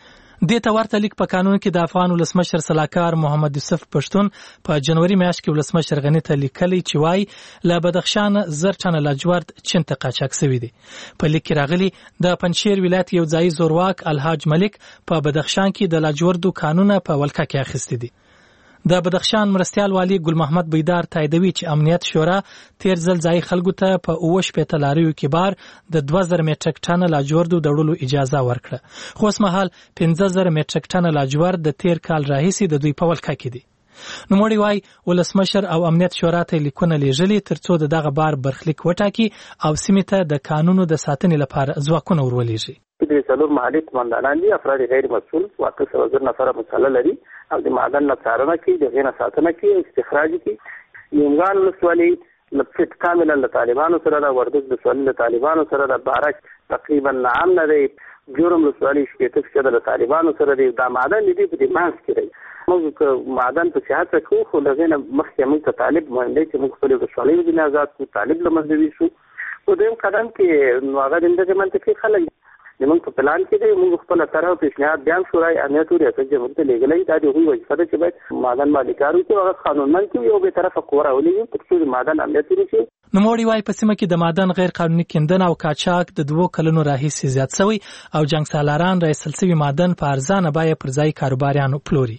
دې ته ورته لیک په قانون کې د افغان ولسمشر سلاکار محمد یوسف پښتون په جنوري میاشت کې ولسمشر غنی ته لیکلی چې وایي له بدخشان زر ټنه لاجورد چین ته قاچاق شوي دي. په لیک کې راغلي د پنجشیر ولایت یو ځایي زورواک الحاج ملک په بدخشان کې د لاجوردو کانونه په ولکه کې اخیستي دي. د بدخشان مرستیال والی ګل محمد بیدار تاییدوي چې امنیت شورا تیر ځل ځای خلکو ته په اوه شپېته لاریو کې بار د دوه زره میټریک ټنه لاجوردو د وړلو اجازه ورکړه، خو اوس مهال پنځه زره میټریک ټنه لاجورد د تیر کال راهیسې د دوی په ولکه کې دي. نوموړي وایي ولسمشر او امنیت شورا ته لیکونه لیږلي ترڅو د دغه بار برخلیک وټاکي او سیمې ته د قانونو د ساتنې لپاره ځواکونه ورولېږي.
د څلور محلي قومندانان دي، افراد غیر مسؤل، واته سوه زر نفره مسله لري او د معدن نه څارنه کوي، د غیر ساتنه کوي، استخراج کوي. نیمګان ولسوالي لفت کاملا له طالبانو سره د وردګ ولسوالي له طالبانو سره د بارک تقریبا نعم نه دی، جرم ولسوالي شپېته فیصده له طالبانو سره دی. دا معدن دي په دې منځ کې دی. موږ معدن په هڅه کوو خو له هغې نه مخکې موږ ته طالب مهم دی چې موږ خپلې ولسوالۍ ځینې آزاد کړو، طالب له منځه ویسو. په دویم قدم کې نو هغه د همدغې منطقې خلک زموږ په پلان کې دی. موږ خپله طرح او پیشنهاد بیان شورای امنیت او ریاست جمهور ته لیږلی. دا د هغوی وظیفه ده چې باید معدن مالکار وکړي، هغه قانونمند کړي، یو بې طرفه قوه راولېږي تر څو د معدن امنیت ونیسي.
نوموړي وایي په سیمه کې د معدن غیر قانوني کیندنه او قاچاق د دوو کلونو راهیسې زیات شوی او جنګسالاران راایستل شوي معدن په ارزانه بیه پر ځای کاروباریانو پلوري.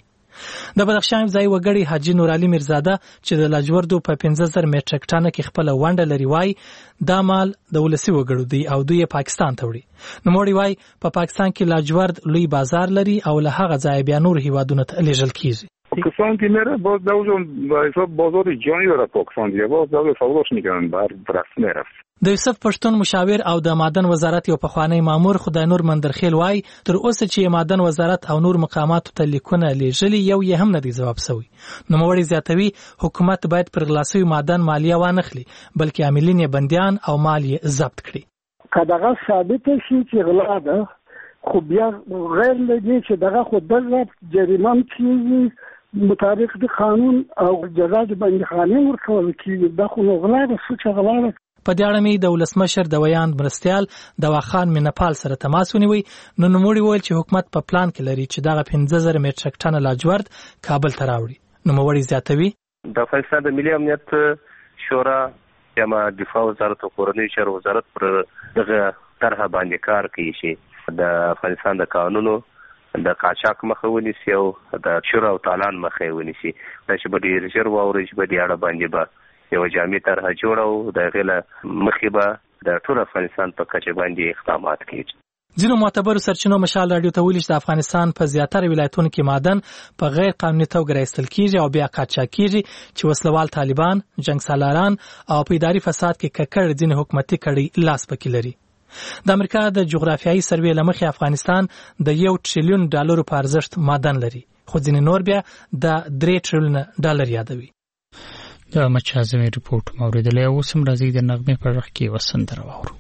د بدخشان ځای وګړي حاجي نورعلي میرزاده چې د لاجوردو په پنځه زره میټریک ټنه کې خپله ونډه لري وایي دا مال د ولسي وګړو دی او دوی یې پاکستان ته وړي. نوموړي وایي په پاکستان کې لاجورد لوی بازار لري او له هغه ځایه بیا نور هیوادونو ته لیږل کیږي.
پاکستان که میره باز دوزون به حساب بازار جانی داره پاکستان دیگه، باز دوز سوداش میکنن بر برفت نرفت.
د یوسف پښتون مشاور او د معدن وزارت یو پخوانی مامور خدای نور مندرخیل وایي تر اوسه چې معدن وزارت او نور مقاماتو ته لیکونه لیږلي یو یې هم نه دی ځواب شوی. نوموړي زیاتوي حکومت باید پر غلا شوي معدن مالیه وانخلي بلکې عاملین یې بندیان او مال یې ضبط کړي.
که دغه ثابته شي چې غلا ده خو بیا غیر له دې چې دغه خو دغه جریمه کېږي مطابق د قانون او جزا د بندیخانې ورکول کېږي. دا خو نو غلا ده، څه چې غلا ده.
په دې اړه مې د ولسمشر د ویاند مرستیال دواخان مینپال سره تماس ونیوی. نو نوموړي وویل چې حکومت په پلان کې لري چې دغه پنځه زره میټریک ټنه لاجورد کابل ته راوړي. نوموړي زیاتوي
د افغانستان د ملي امنیت شورا یا دفاع وزارت او کورنۍ چارو وزارت پر دغه طرحه باندې کار کوي چې د افغانستان د قانونو د قاچاق مخه ونیسي او د شور او تالان مخه ونیسي دا چې به ډېر ژر واوري چې په دې اړه باندې به یو جامع طرحه جوړو د غله مخې به د ټول افغانستان په کچه باندې اقدامات کوي.
ځینو معتبرو سرچینو مشال راډیو ته ویلي چې د افغانستان په زیاتره ولایتونو کې معدن په غیر قانوني توګه راایستل کیږي او بیا قاچاق کیږي چې وسلوال طالبان، جنگ سالاران او په اداري فساد کې ککړ ځینې حکومتي کړي لاس پکې لري. د امریکا د جغرافیایي سروې له مخې افغانستان د یو ټریلیون ډالرو په ارزښت معدن لري، خو ځینې نور بیا د درې ټریلیون ډالر یادوي.
د مچازمې ریپورت موریدلې اوس هم راځي د نغمې په غږ کې وسندره واورو.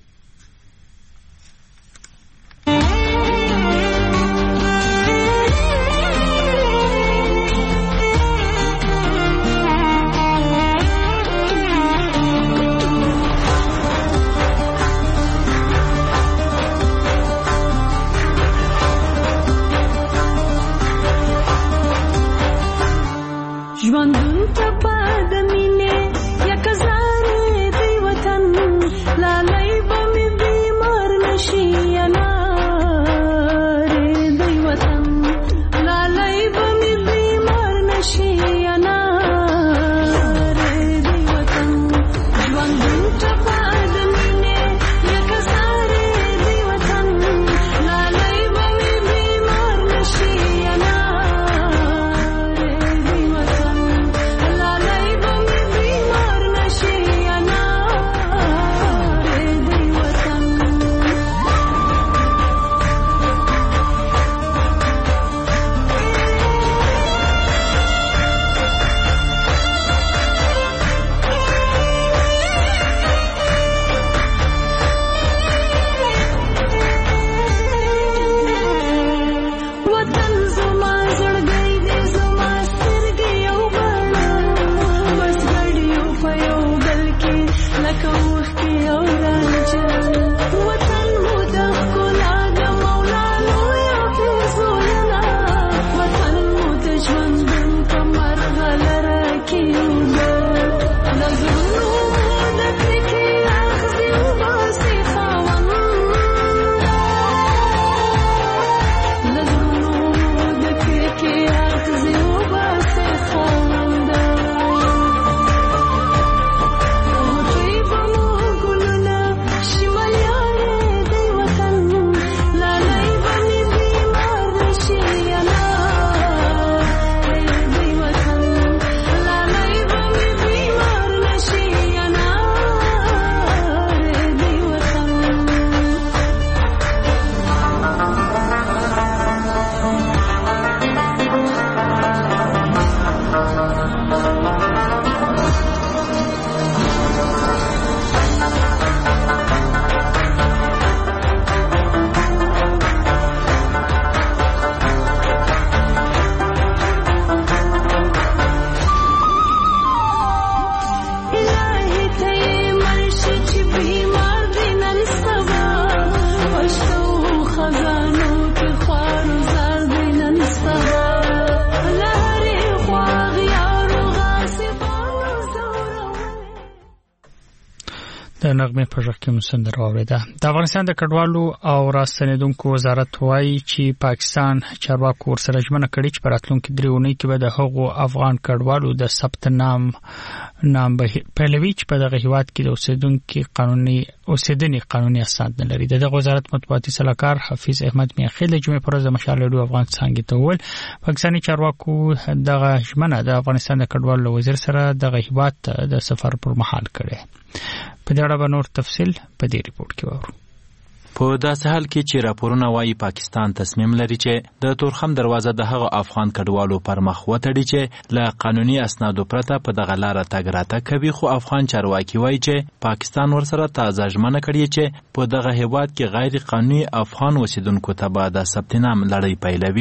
ژوندون ته پاد مینې یا کزارې دی وطن لالی به مې بیمار نشي یا نارې دی وطن لالی به مې بیمار نشي یا نارې دی وطن ژوندون ته پاد مینې یا کزارې دی وطن لالی به مې بیمار نشي یا نارې
د نغمې په ژغ کې مسندر اوریده. د افغانستان د کډوالو او راستنیدونکو وزارت وایي چې پاکستان چارواکو ورسره ژمنه کړې چې په راتلونکي درې اونۍ کې به د هغو افغان کډوالو د ثبت نام نام به پهلوي چې په دغه هیواد کې د اوسیدونکو قانوني اوسیدنې قانوني اسناد نه لري. دغه وزارت مطبوعاتي سلاکار حفیظ احمد میاخیل د جمعې پر ورځ د مشال راډیو افغانستان کې ته وویل پاکستاني چارواکو دغه ژمنه د افغانستان د کډوالو وزیر سره دغه هیواد ته د سفر پر مهال کړې. په دې اړه به نور تفصیل په دې ریپورت کې واورو.
په داسې حال کې چې راپورونه وايي پاکستان تصمیم لري چې د تورخم دروازه د هغه افغان کډوالو پر مخ وتړي چې له قانوني اسنادو پرته په دغه لاره تګ راتګ کوي، خو افغان چارواکي وايي چې پاکستان ورسره تازه ژمنه کړې چې په دغه هیواد کې غیر قانوني افغان اوسیدونکو ته به د ثبت نام لړۍ پیلوي.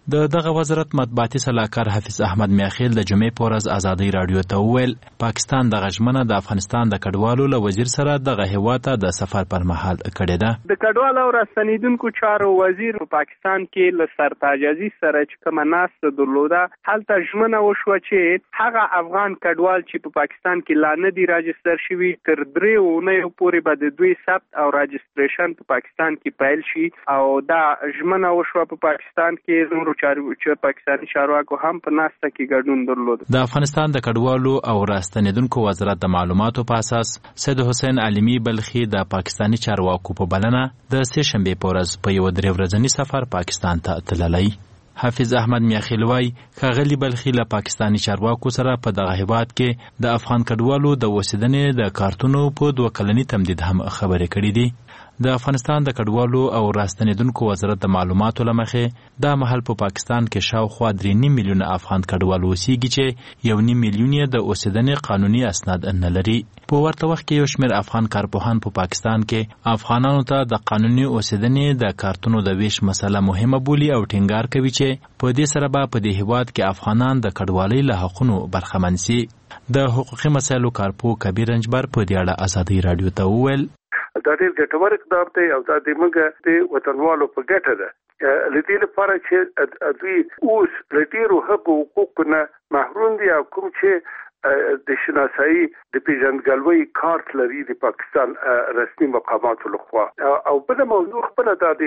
د دغه وزارت مطبوعاتي سلاکار حافظ احمد میاخیل د جمعې په ورځ ازادي رادیو ته وویل پاکستان د غژمنه د افغانستان د کډوالو له وزیر سره دغه هیواد ته د سفر پر مهال کړې ده.
د کډوالو او راستنیدونکو چارو وزیر په پاکستان کې له سرتاج عزیز سره چې کومه ناسته درلوده هلته ژمنه وشوه چې هغه افغان کډوال چې په پاکستان کې لا نه دي راجستر شوي تر درې اونیو پورې به د دوی ثبت او راجستریشن په پاکستان کې پیل شي او دا ژمنه وشوه په پاکستان کې نورو چارو چې پاکستاني چارواکو هم په ناسته کې ګډون درلود.
د افغانستان د کډوالو او راستنیدونکو وزارت د معلوماتو په اساس سید حسین علمی بلخي د پاکستاني چارواکو په بلنه د سه شنبه په ورځ په یو درې ورځنی سفر پاکستان ته تللی. حافظ احمد میاخیل وای ښاغلي بلخي له پاکستاني چارواکو سره په دغه هیواد کې د افغان کډوالو د اوسېدنې د کارتونو په دوه کلني تمدید هم خبرې کړې دي. د افغانستان د کډوالو او راستنیدونکو وزارت د معلوماتو له مخې دا مهال په پاکستان کې شاوخوا درې نیم میلیونه افغان کډوال اوسېږي چې یو نیم میلیون یې د اوسېدنې قانوني اسناد نه لري. په ورته وخت کې یو شمېر افغان کارپوهان په پاکستان کې افغانانو ته د قانوني اوسېدنې د کارتونو د ویش مسله مهمه بولي او ټینګار کوي چې په دې سره به په دې هیواد کې افغانان د کډوالۍ له حقونو برخمن سي. د حقوقي مسایلو کارپو کبیر رنجبر په دې اړه ازادي رادیو ته وویل
دا ډېر ګټور اقدام دی او دا د موږ د وطنوالو په ګټه ده. لدې لپاره چې دوی اوس له ډېرو حقوقو حقوقو نه محروم دي او کوم چې د شناسایي د پیژندګلوۍ کارت لري د پاکستان رسمي مقاماتو لخوا او بل موضوع خپل د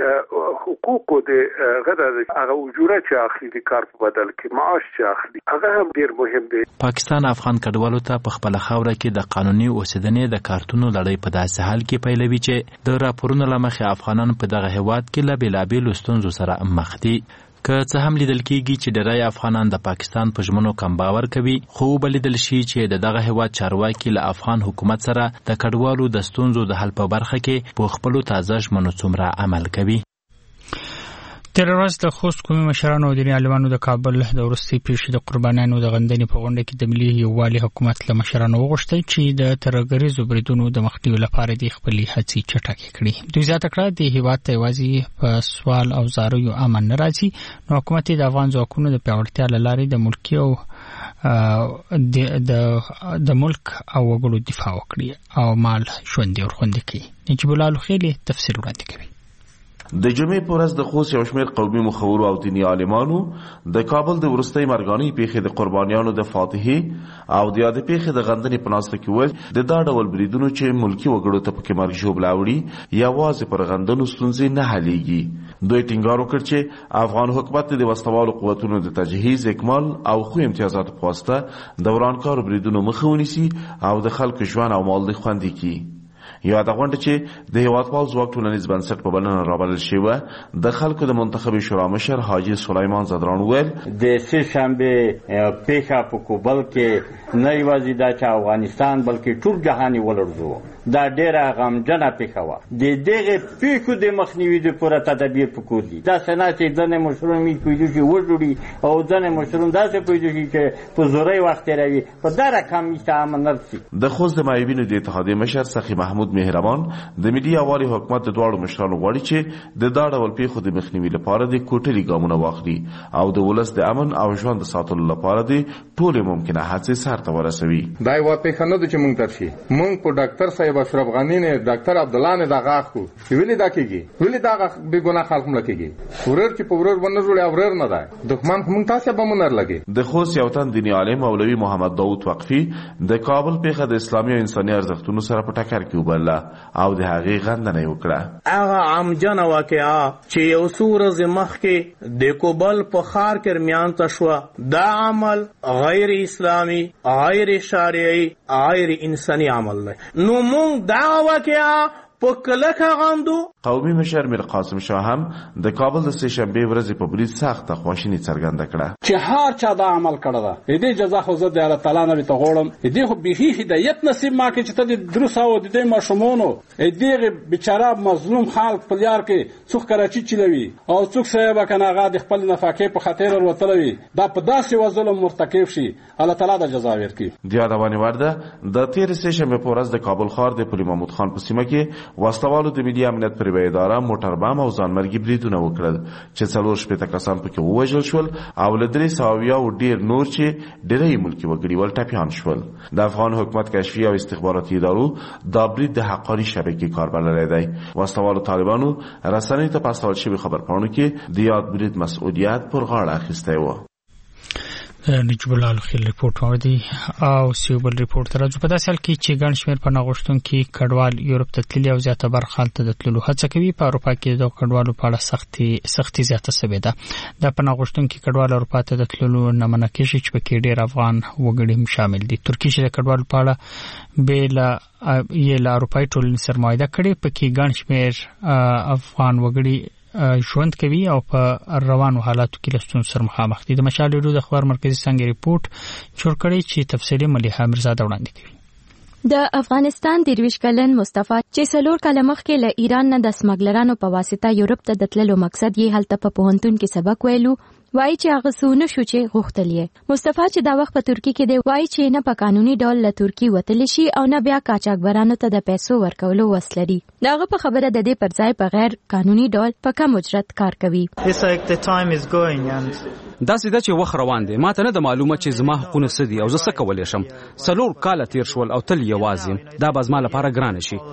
حقوقو د غدا هغه اجوره چې اخلي د کار په بدل کې معاش چې اخلي هغه هم ډېر مهم دی.
پاکستان افغان کډوالو ته په خپل خاوره کې د قانوني اوسېدنې د کارتونو لړۍ په داسې حال کې پیلوي چې د راپورونو له مخې افغانان په دغه هیواد کې له بېلابېلو ستونزو سره مخ دي. که څه هم لیدل کېږي چې ډېری افغانان د پاکستان په ژمنو کم باور کوي خو وبلیدل شي چې د دغه هیواد چارواکي له افغان حکومت سره د کډوالو د ستونزو د حل په برخه کې په خپلو تازه ژمنو څومره عمل کوي.
تیر ورځ د خوست قومي مشرانو او دیني عالمانو د کابل د وروستۍ پیښې د قربانیانو د غندنې په غونډه کې د ملي یووالي حکومت له مشرانو وغوښتل چې د ترهګریزو بریدونو د مخنیوي لپاره د خپلې هڅې چټکې کړي. دوی زیاته کړه د هیواد ته یوازې په سوال او زاریو امن نه راځي نو حکومت د افغان ځواکونو د پیاوړتیا له لارې د ملکي او د د ملک او وګړو دفاع وکړي او مال ژوندي ورخوندي کړي. نجیب الله لوخیلی تفسیر وړاندې کوي.
د جمعې په ورځ د خوست یو شمېر قومي مخورو او دیني عالمانو د کابل د وروستۍ مرګانۍ پیښې د قربانیانو د فاتحې او د یادې پیښې د غندنې په ناسته کې ویل د دا ډول بریدونو چې ملکي وګړو ته پکې مرګ ژوبله وړي یوازې پر غندنو ستونزې نه حلیږي. دوی ټینګار وکړ چې افغان حکومت د وسلوالو قوتونو د تجهیز اکمال او خو امتیازاتو په واسطه د ورانکارو بریدونو مخه ونیسي او د خلکو ژوند او مال خوندي کړي. یاده غونډه چې د هیوادپال ځواک ټولنیز بنسټ په بلنه رابلل شوه د خلکو د منتخب شورا مشر حاجي سلیمان زدران ویل
د سه شنبه پیښه په کوبل کې نه یوازې د افغانستان بلکې ټول جهاني ولړزو دا ډیره غمجنه پیښه وه. د دغه پیښو د مخنیوي لپاره تدابیر پکار دي. دا سنت ځنې مشرون می کوي چې وجوړي او ځنې مشرون داسې کوي چې په زوري وخت راوي په دا رقم امن نرسي.
د خوست د مایبینو د اتحادیې مشر سخی محمود مهربان د ملي یووالي حکومت د دواړو مشرانو غواړي چې د دا ډول پیښو د مخنیوي لپاره د کوټلي ګامونه واخلي او د ولس د امن او ژوند د ساتلو لپاره د ټولې ممکنه هڅې سرته ورسوي.
دا یو پیښه نه ده چې مونږ ترشي مونږ په ډاکټر صاحب اشرف غنی نه ډاکټر عبد الله نه دا غاخو ویلي دا کېږي ویلي دا به ګناه خلک مل کېږي ورور چې په ورور ونه جوړي اورر نه ده دښمن کوم تاسو به مونږ لګي.
د خوست یو تن دیني عالم مولوي محمد داوود وقفي د کابل پیښه د اسلامي او انساني ارزښتونو سره په ټکر کې وبله او د هغې غندنه وکړه.
هغه عمجنه واقعه چې یو څو ورځې مخکې د کوبل په ښار کې میان ته شوه دا عمل غیر اسلامي غیر شرعي غیر انساني عمل دی. نو مونږ دا واقعه په کلکه غندو.
قومي مشر میر قاسم شاه هم د کابل د سه شنبې ورځې په برید سخته خواشیني څرګنده کړه
چې هر چا دا عمل کړی ده دې جزا خو زه د الله تعالی نه ته غواړم دې خو به هدایت نصیب ما کې چې ته د دروس او د دې ماشومونو دې بیچاره مظلوم خلک په لار کې څوک کراچي چلوي او څوک صاحب کنه هغه د خپل نفقې په خاطر ورتلوي دا په داسې وظلم مرتکب شي الله تعالی د جزا ورکړي.
د یادونه ورده د تیر سه شنبې په ورځ د کابل ښار د پل محمود خان په سیمه کې وسلوالو د ملي امنیت پر یوه اداره موټر بم او ځانمرګي بریدونه وکړل چې څلور شپېته کسان پکې ووژل شول او له درې سوه اویاو ډېر نور چې ډېری ملکي وګړي ولټپیان شول. د افغان حکومت کشفي او استخباراتي ادارو دا برید د حقاني شبکې کار بللی دی. وسلوالو طالبانو رسنیو ته په استول شوي خبرپاڼو کې د یاد برید مسؤلیت پر غاړه اخیستی و.
نجیب الله الخیل ریپورت موردی او سیوبل ریپورت راځو. په داسې حال کې چې ګڼ شمېر پناه غوښتونکي کډوال یورپ ته تللي او زیاته برخه هلته د تللو هڅه کوي. په اروپا کې د کډوالو په اړه سختي سختي زیاته شوې ده. د پناه غوښتونکي کډوال اروپا ته د تللو نه منع کېږي چې پکې ډېر افغان وګړي هم شامل دي. ترکیه چې د کډوالو په اړه بېله یې له اروپایي ټولنې سره معاهده کړې، پکې ګڼ شمېر افغان وګړي ژوند کوي او په روانو حالاتو کې له ستونزو سره مخامخ دي. د مشال ریډیو د خبر مرکزي څنګه ریپورت جوړ کړی چې تفصیلي ملیحه میرزاده وړاندې کوي.
د افغانستان درویش کلن مصطفی چې څلور کاله مخکې له ایران نه د سمګلرانو په واسطه یورپ ته د تللو مقصد یې هلته په پوهنتون کې سبق ویلو، وایي چې هغه سونه شو چې غوښتل یې. مصطفی چې دا وخت په ترکیه کې دی، وایي چې نه په قانوني ډول له ترکیه وتلی شي او نه بیا قاچاقبرانو ته د پیسو ورکولو وس لري. دغه په خبره د دې پر ځای په غیر قانوني ډول په کم اجرت کار کوي.
دا سیده چې وخت روان دی، ماته نه د معلومه چې زما حقونه څه دي او زه څه کولی شم. څلور کاله تیر شول او تل یوازې دا به زما لپاره ګرانه شي.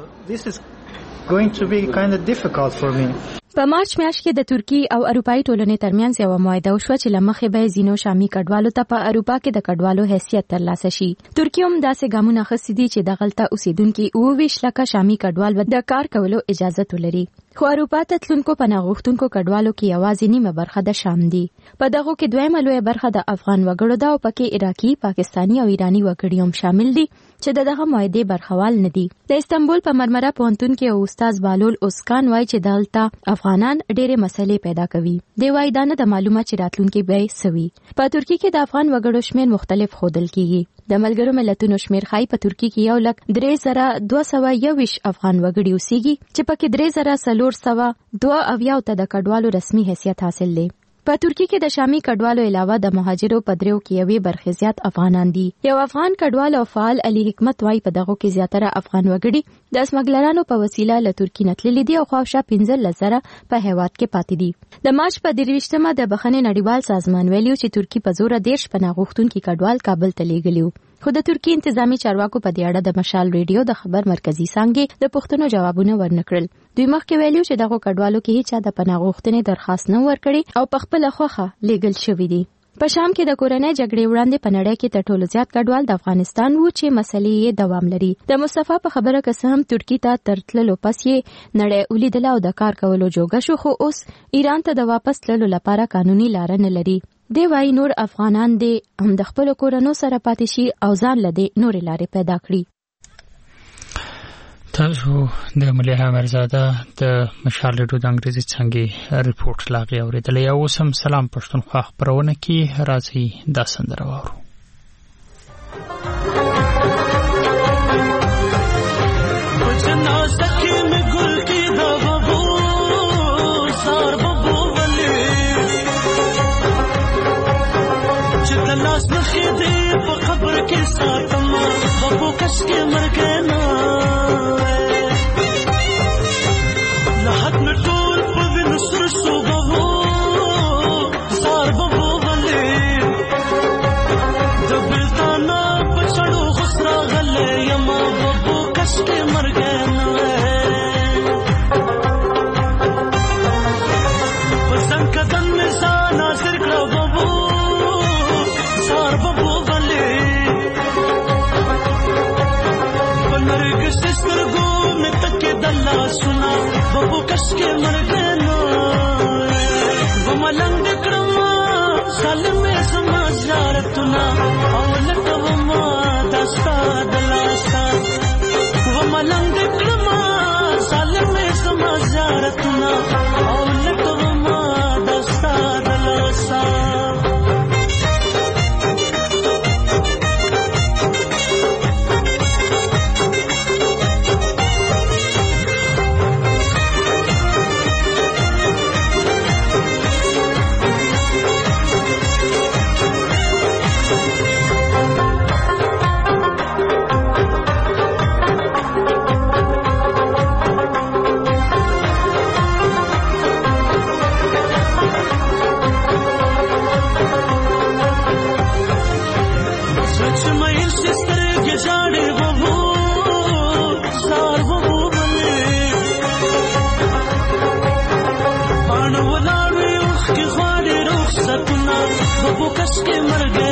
په مارچ میاشت کې د ترکیه او اروپایي ټولنې ترمنځ یو معاهده وشوه چې له مخې به ځینو شامي کډوالو ته په اروپا کې د کډوالو حیثیت ترلاسه شي. ترکیه هم داسې ګامونه اخیستي دي چې دغلته اوسیدونکي اووه ویشت لکه شامي کډوال به د کار کولو اجازه ولري. خو اروپا ته تلونکو پناه غوښتونکو کډوالو کې یوازې نیمه برخه د شام دي. په دغه کې دویمه لویه برخه د افغان وګړو ده او پکې عراقي، پاکستاني او ایرانی وګړي هم شامل دي چې دغه معاهدې برخوال نه دي. د استانبول په مرمره پوهنتون کې یو استاد بالول اوسکان وایي چې دلته افغانان ډېرې مسلې پیدا کوي. دی وایي دا نه د معلومه چې راتلونکي به سوي. په ترکیه کې د افغان وګړو شمېر مختلف ښودل کېږي. د ملګرو ملتونو شمېر ښایي په ترکیه کې یو لک درې زره دوه سوه یوویشت افغان وګړي اوسېږي چې پکې درې زره څلور سوه دوه اویاو ته د کډوالو رسمي حیثیت حاصل دی. په ترکیه کې د شامي کډوالو علاوه د مهاجرو په دریو کې یوې برخې زیات افغانان دي. یو افغان کډوال او فعال علي حکمت وایي په دغه کې زیاتره افغان وګړي د سمګلرانو په وسیله له ترکیې نه تللي دي او خواوشا پنځلس زره په هیواد کې پاتې دي. د مارچ په درویشتمه د بخښنې نړیوال سازمان ویلي چې ترکیه په زوره دېرش پناه غوښتونکي کډوال کابل ته لیږلي. خو د ترکیه انتظامی چارواکو په دې اړه د مشال ریډیو د خبر مرکزي څنګه د پښتنو جوابونه ورنکړل. دوی مخکې ویلي چې دغه کډوالو کې هیڅ د پناه غوښتنې درخواست نه ورکړي او په خپل خوخه لیږل شوی دي. په شام کې د کورنۍ جګړې وړاندې په نړۍ کې تر ټولو زیات کډوال د افغانستان وو چې مسلې یې دوام لري. د مصطفی په خبره که څه هم ترکیه ته تر تللو پس یې نړۍ ولیدله او د کار کولو جوګه شو، خو اوس ایران ته د واپس تللو لپاره قانوني لار نه لري. دی وایي نور افغانان دې هم د خپلو کورنو سره پاتې شي او ځان له دې نورې لارې پیدا کړي.
تاسو د ملیحه میرزاده د مشال ریډیو د انګریزي څنګه ریپورت لاغي اوریدلی. اوس هم سلام پښتونخوا خبرونه کې راځي دا سندره واورو.
لاس نخې دې په قبر کې ساتم بابو کش کې مرګنا له حد نه ټول په وینو سر شو بابو سار بابو غلې د بلتانا په چړو خسرا غلې یما بابو کش کې مرګنا پسند کدن مې ځان حاضر کړو بابو بابو غلې بنرګ سترګو مې تکې دلا سنا بابو کش کې مرګنا وملنګ کړم سالم سما زیارتنا او لټو ما دستا دلاستا وملنګ کړم سالم سما زیارتنا او لټو ما دستا دلاستا چې مې سستر کې ځاړې وو سار وو بلې پانو ولاړې وخت کې غواړې رخصتونه په بوکس کې مرګ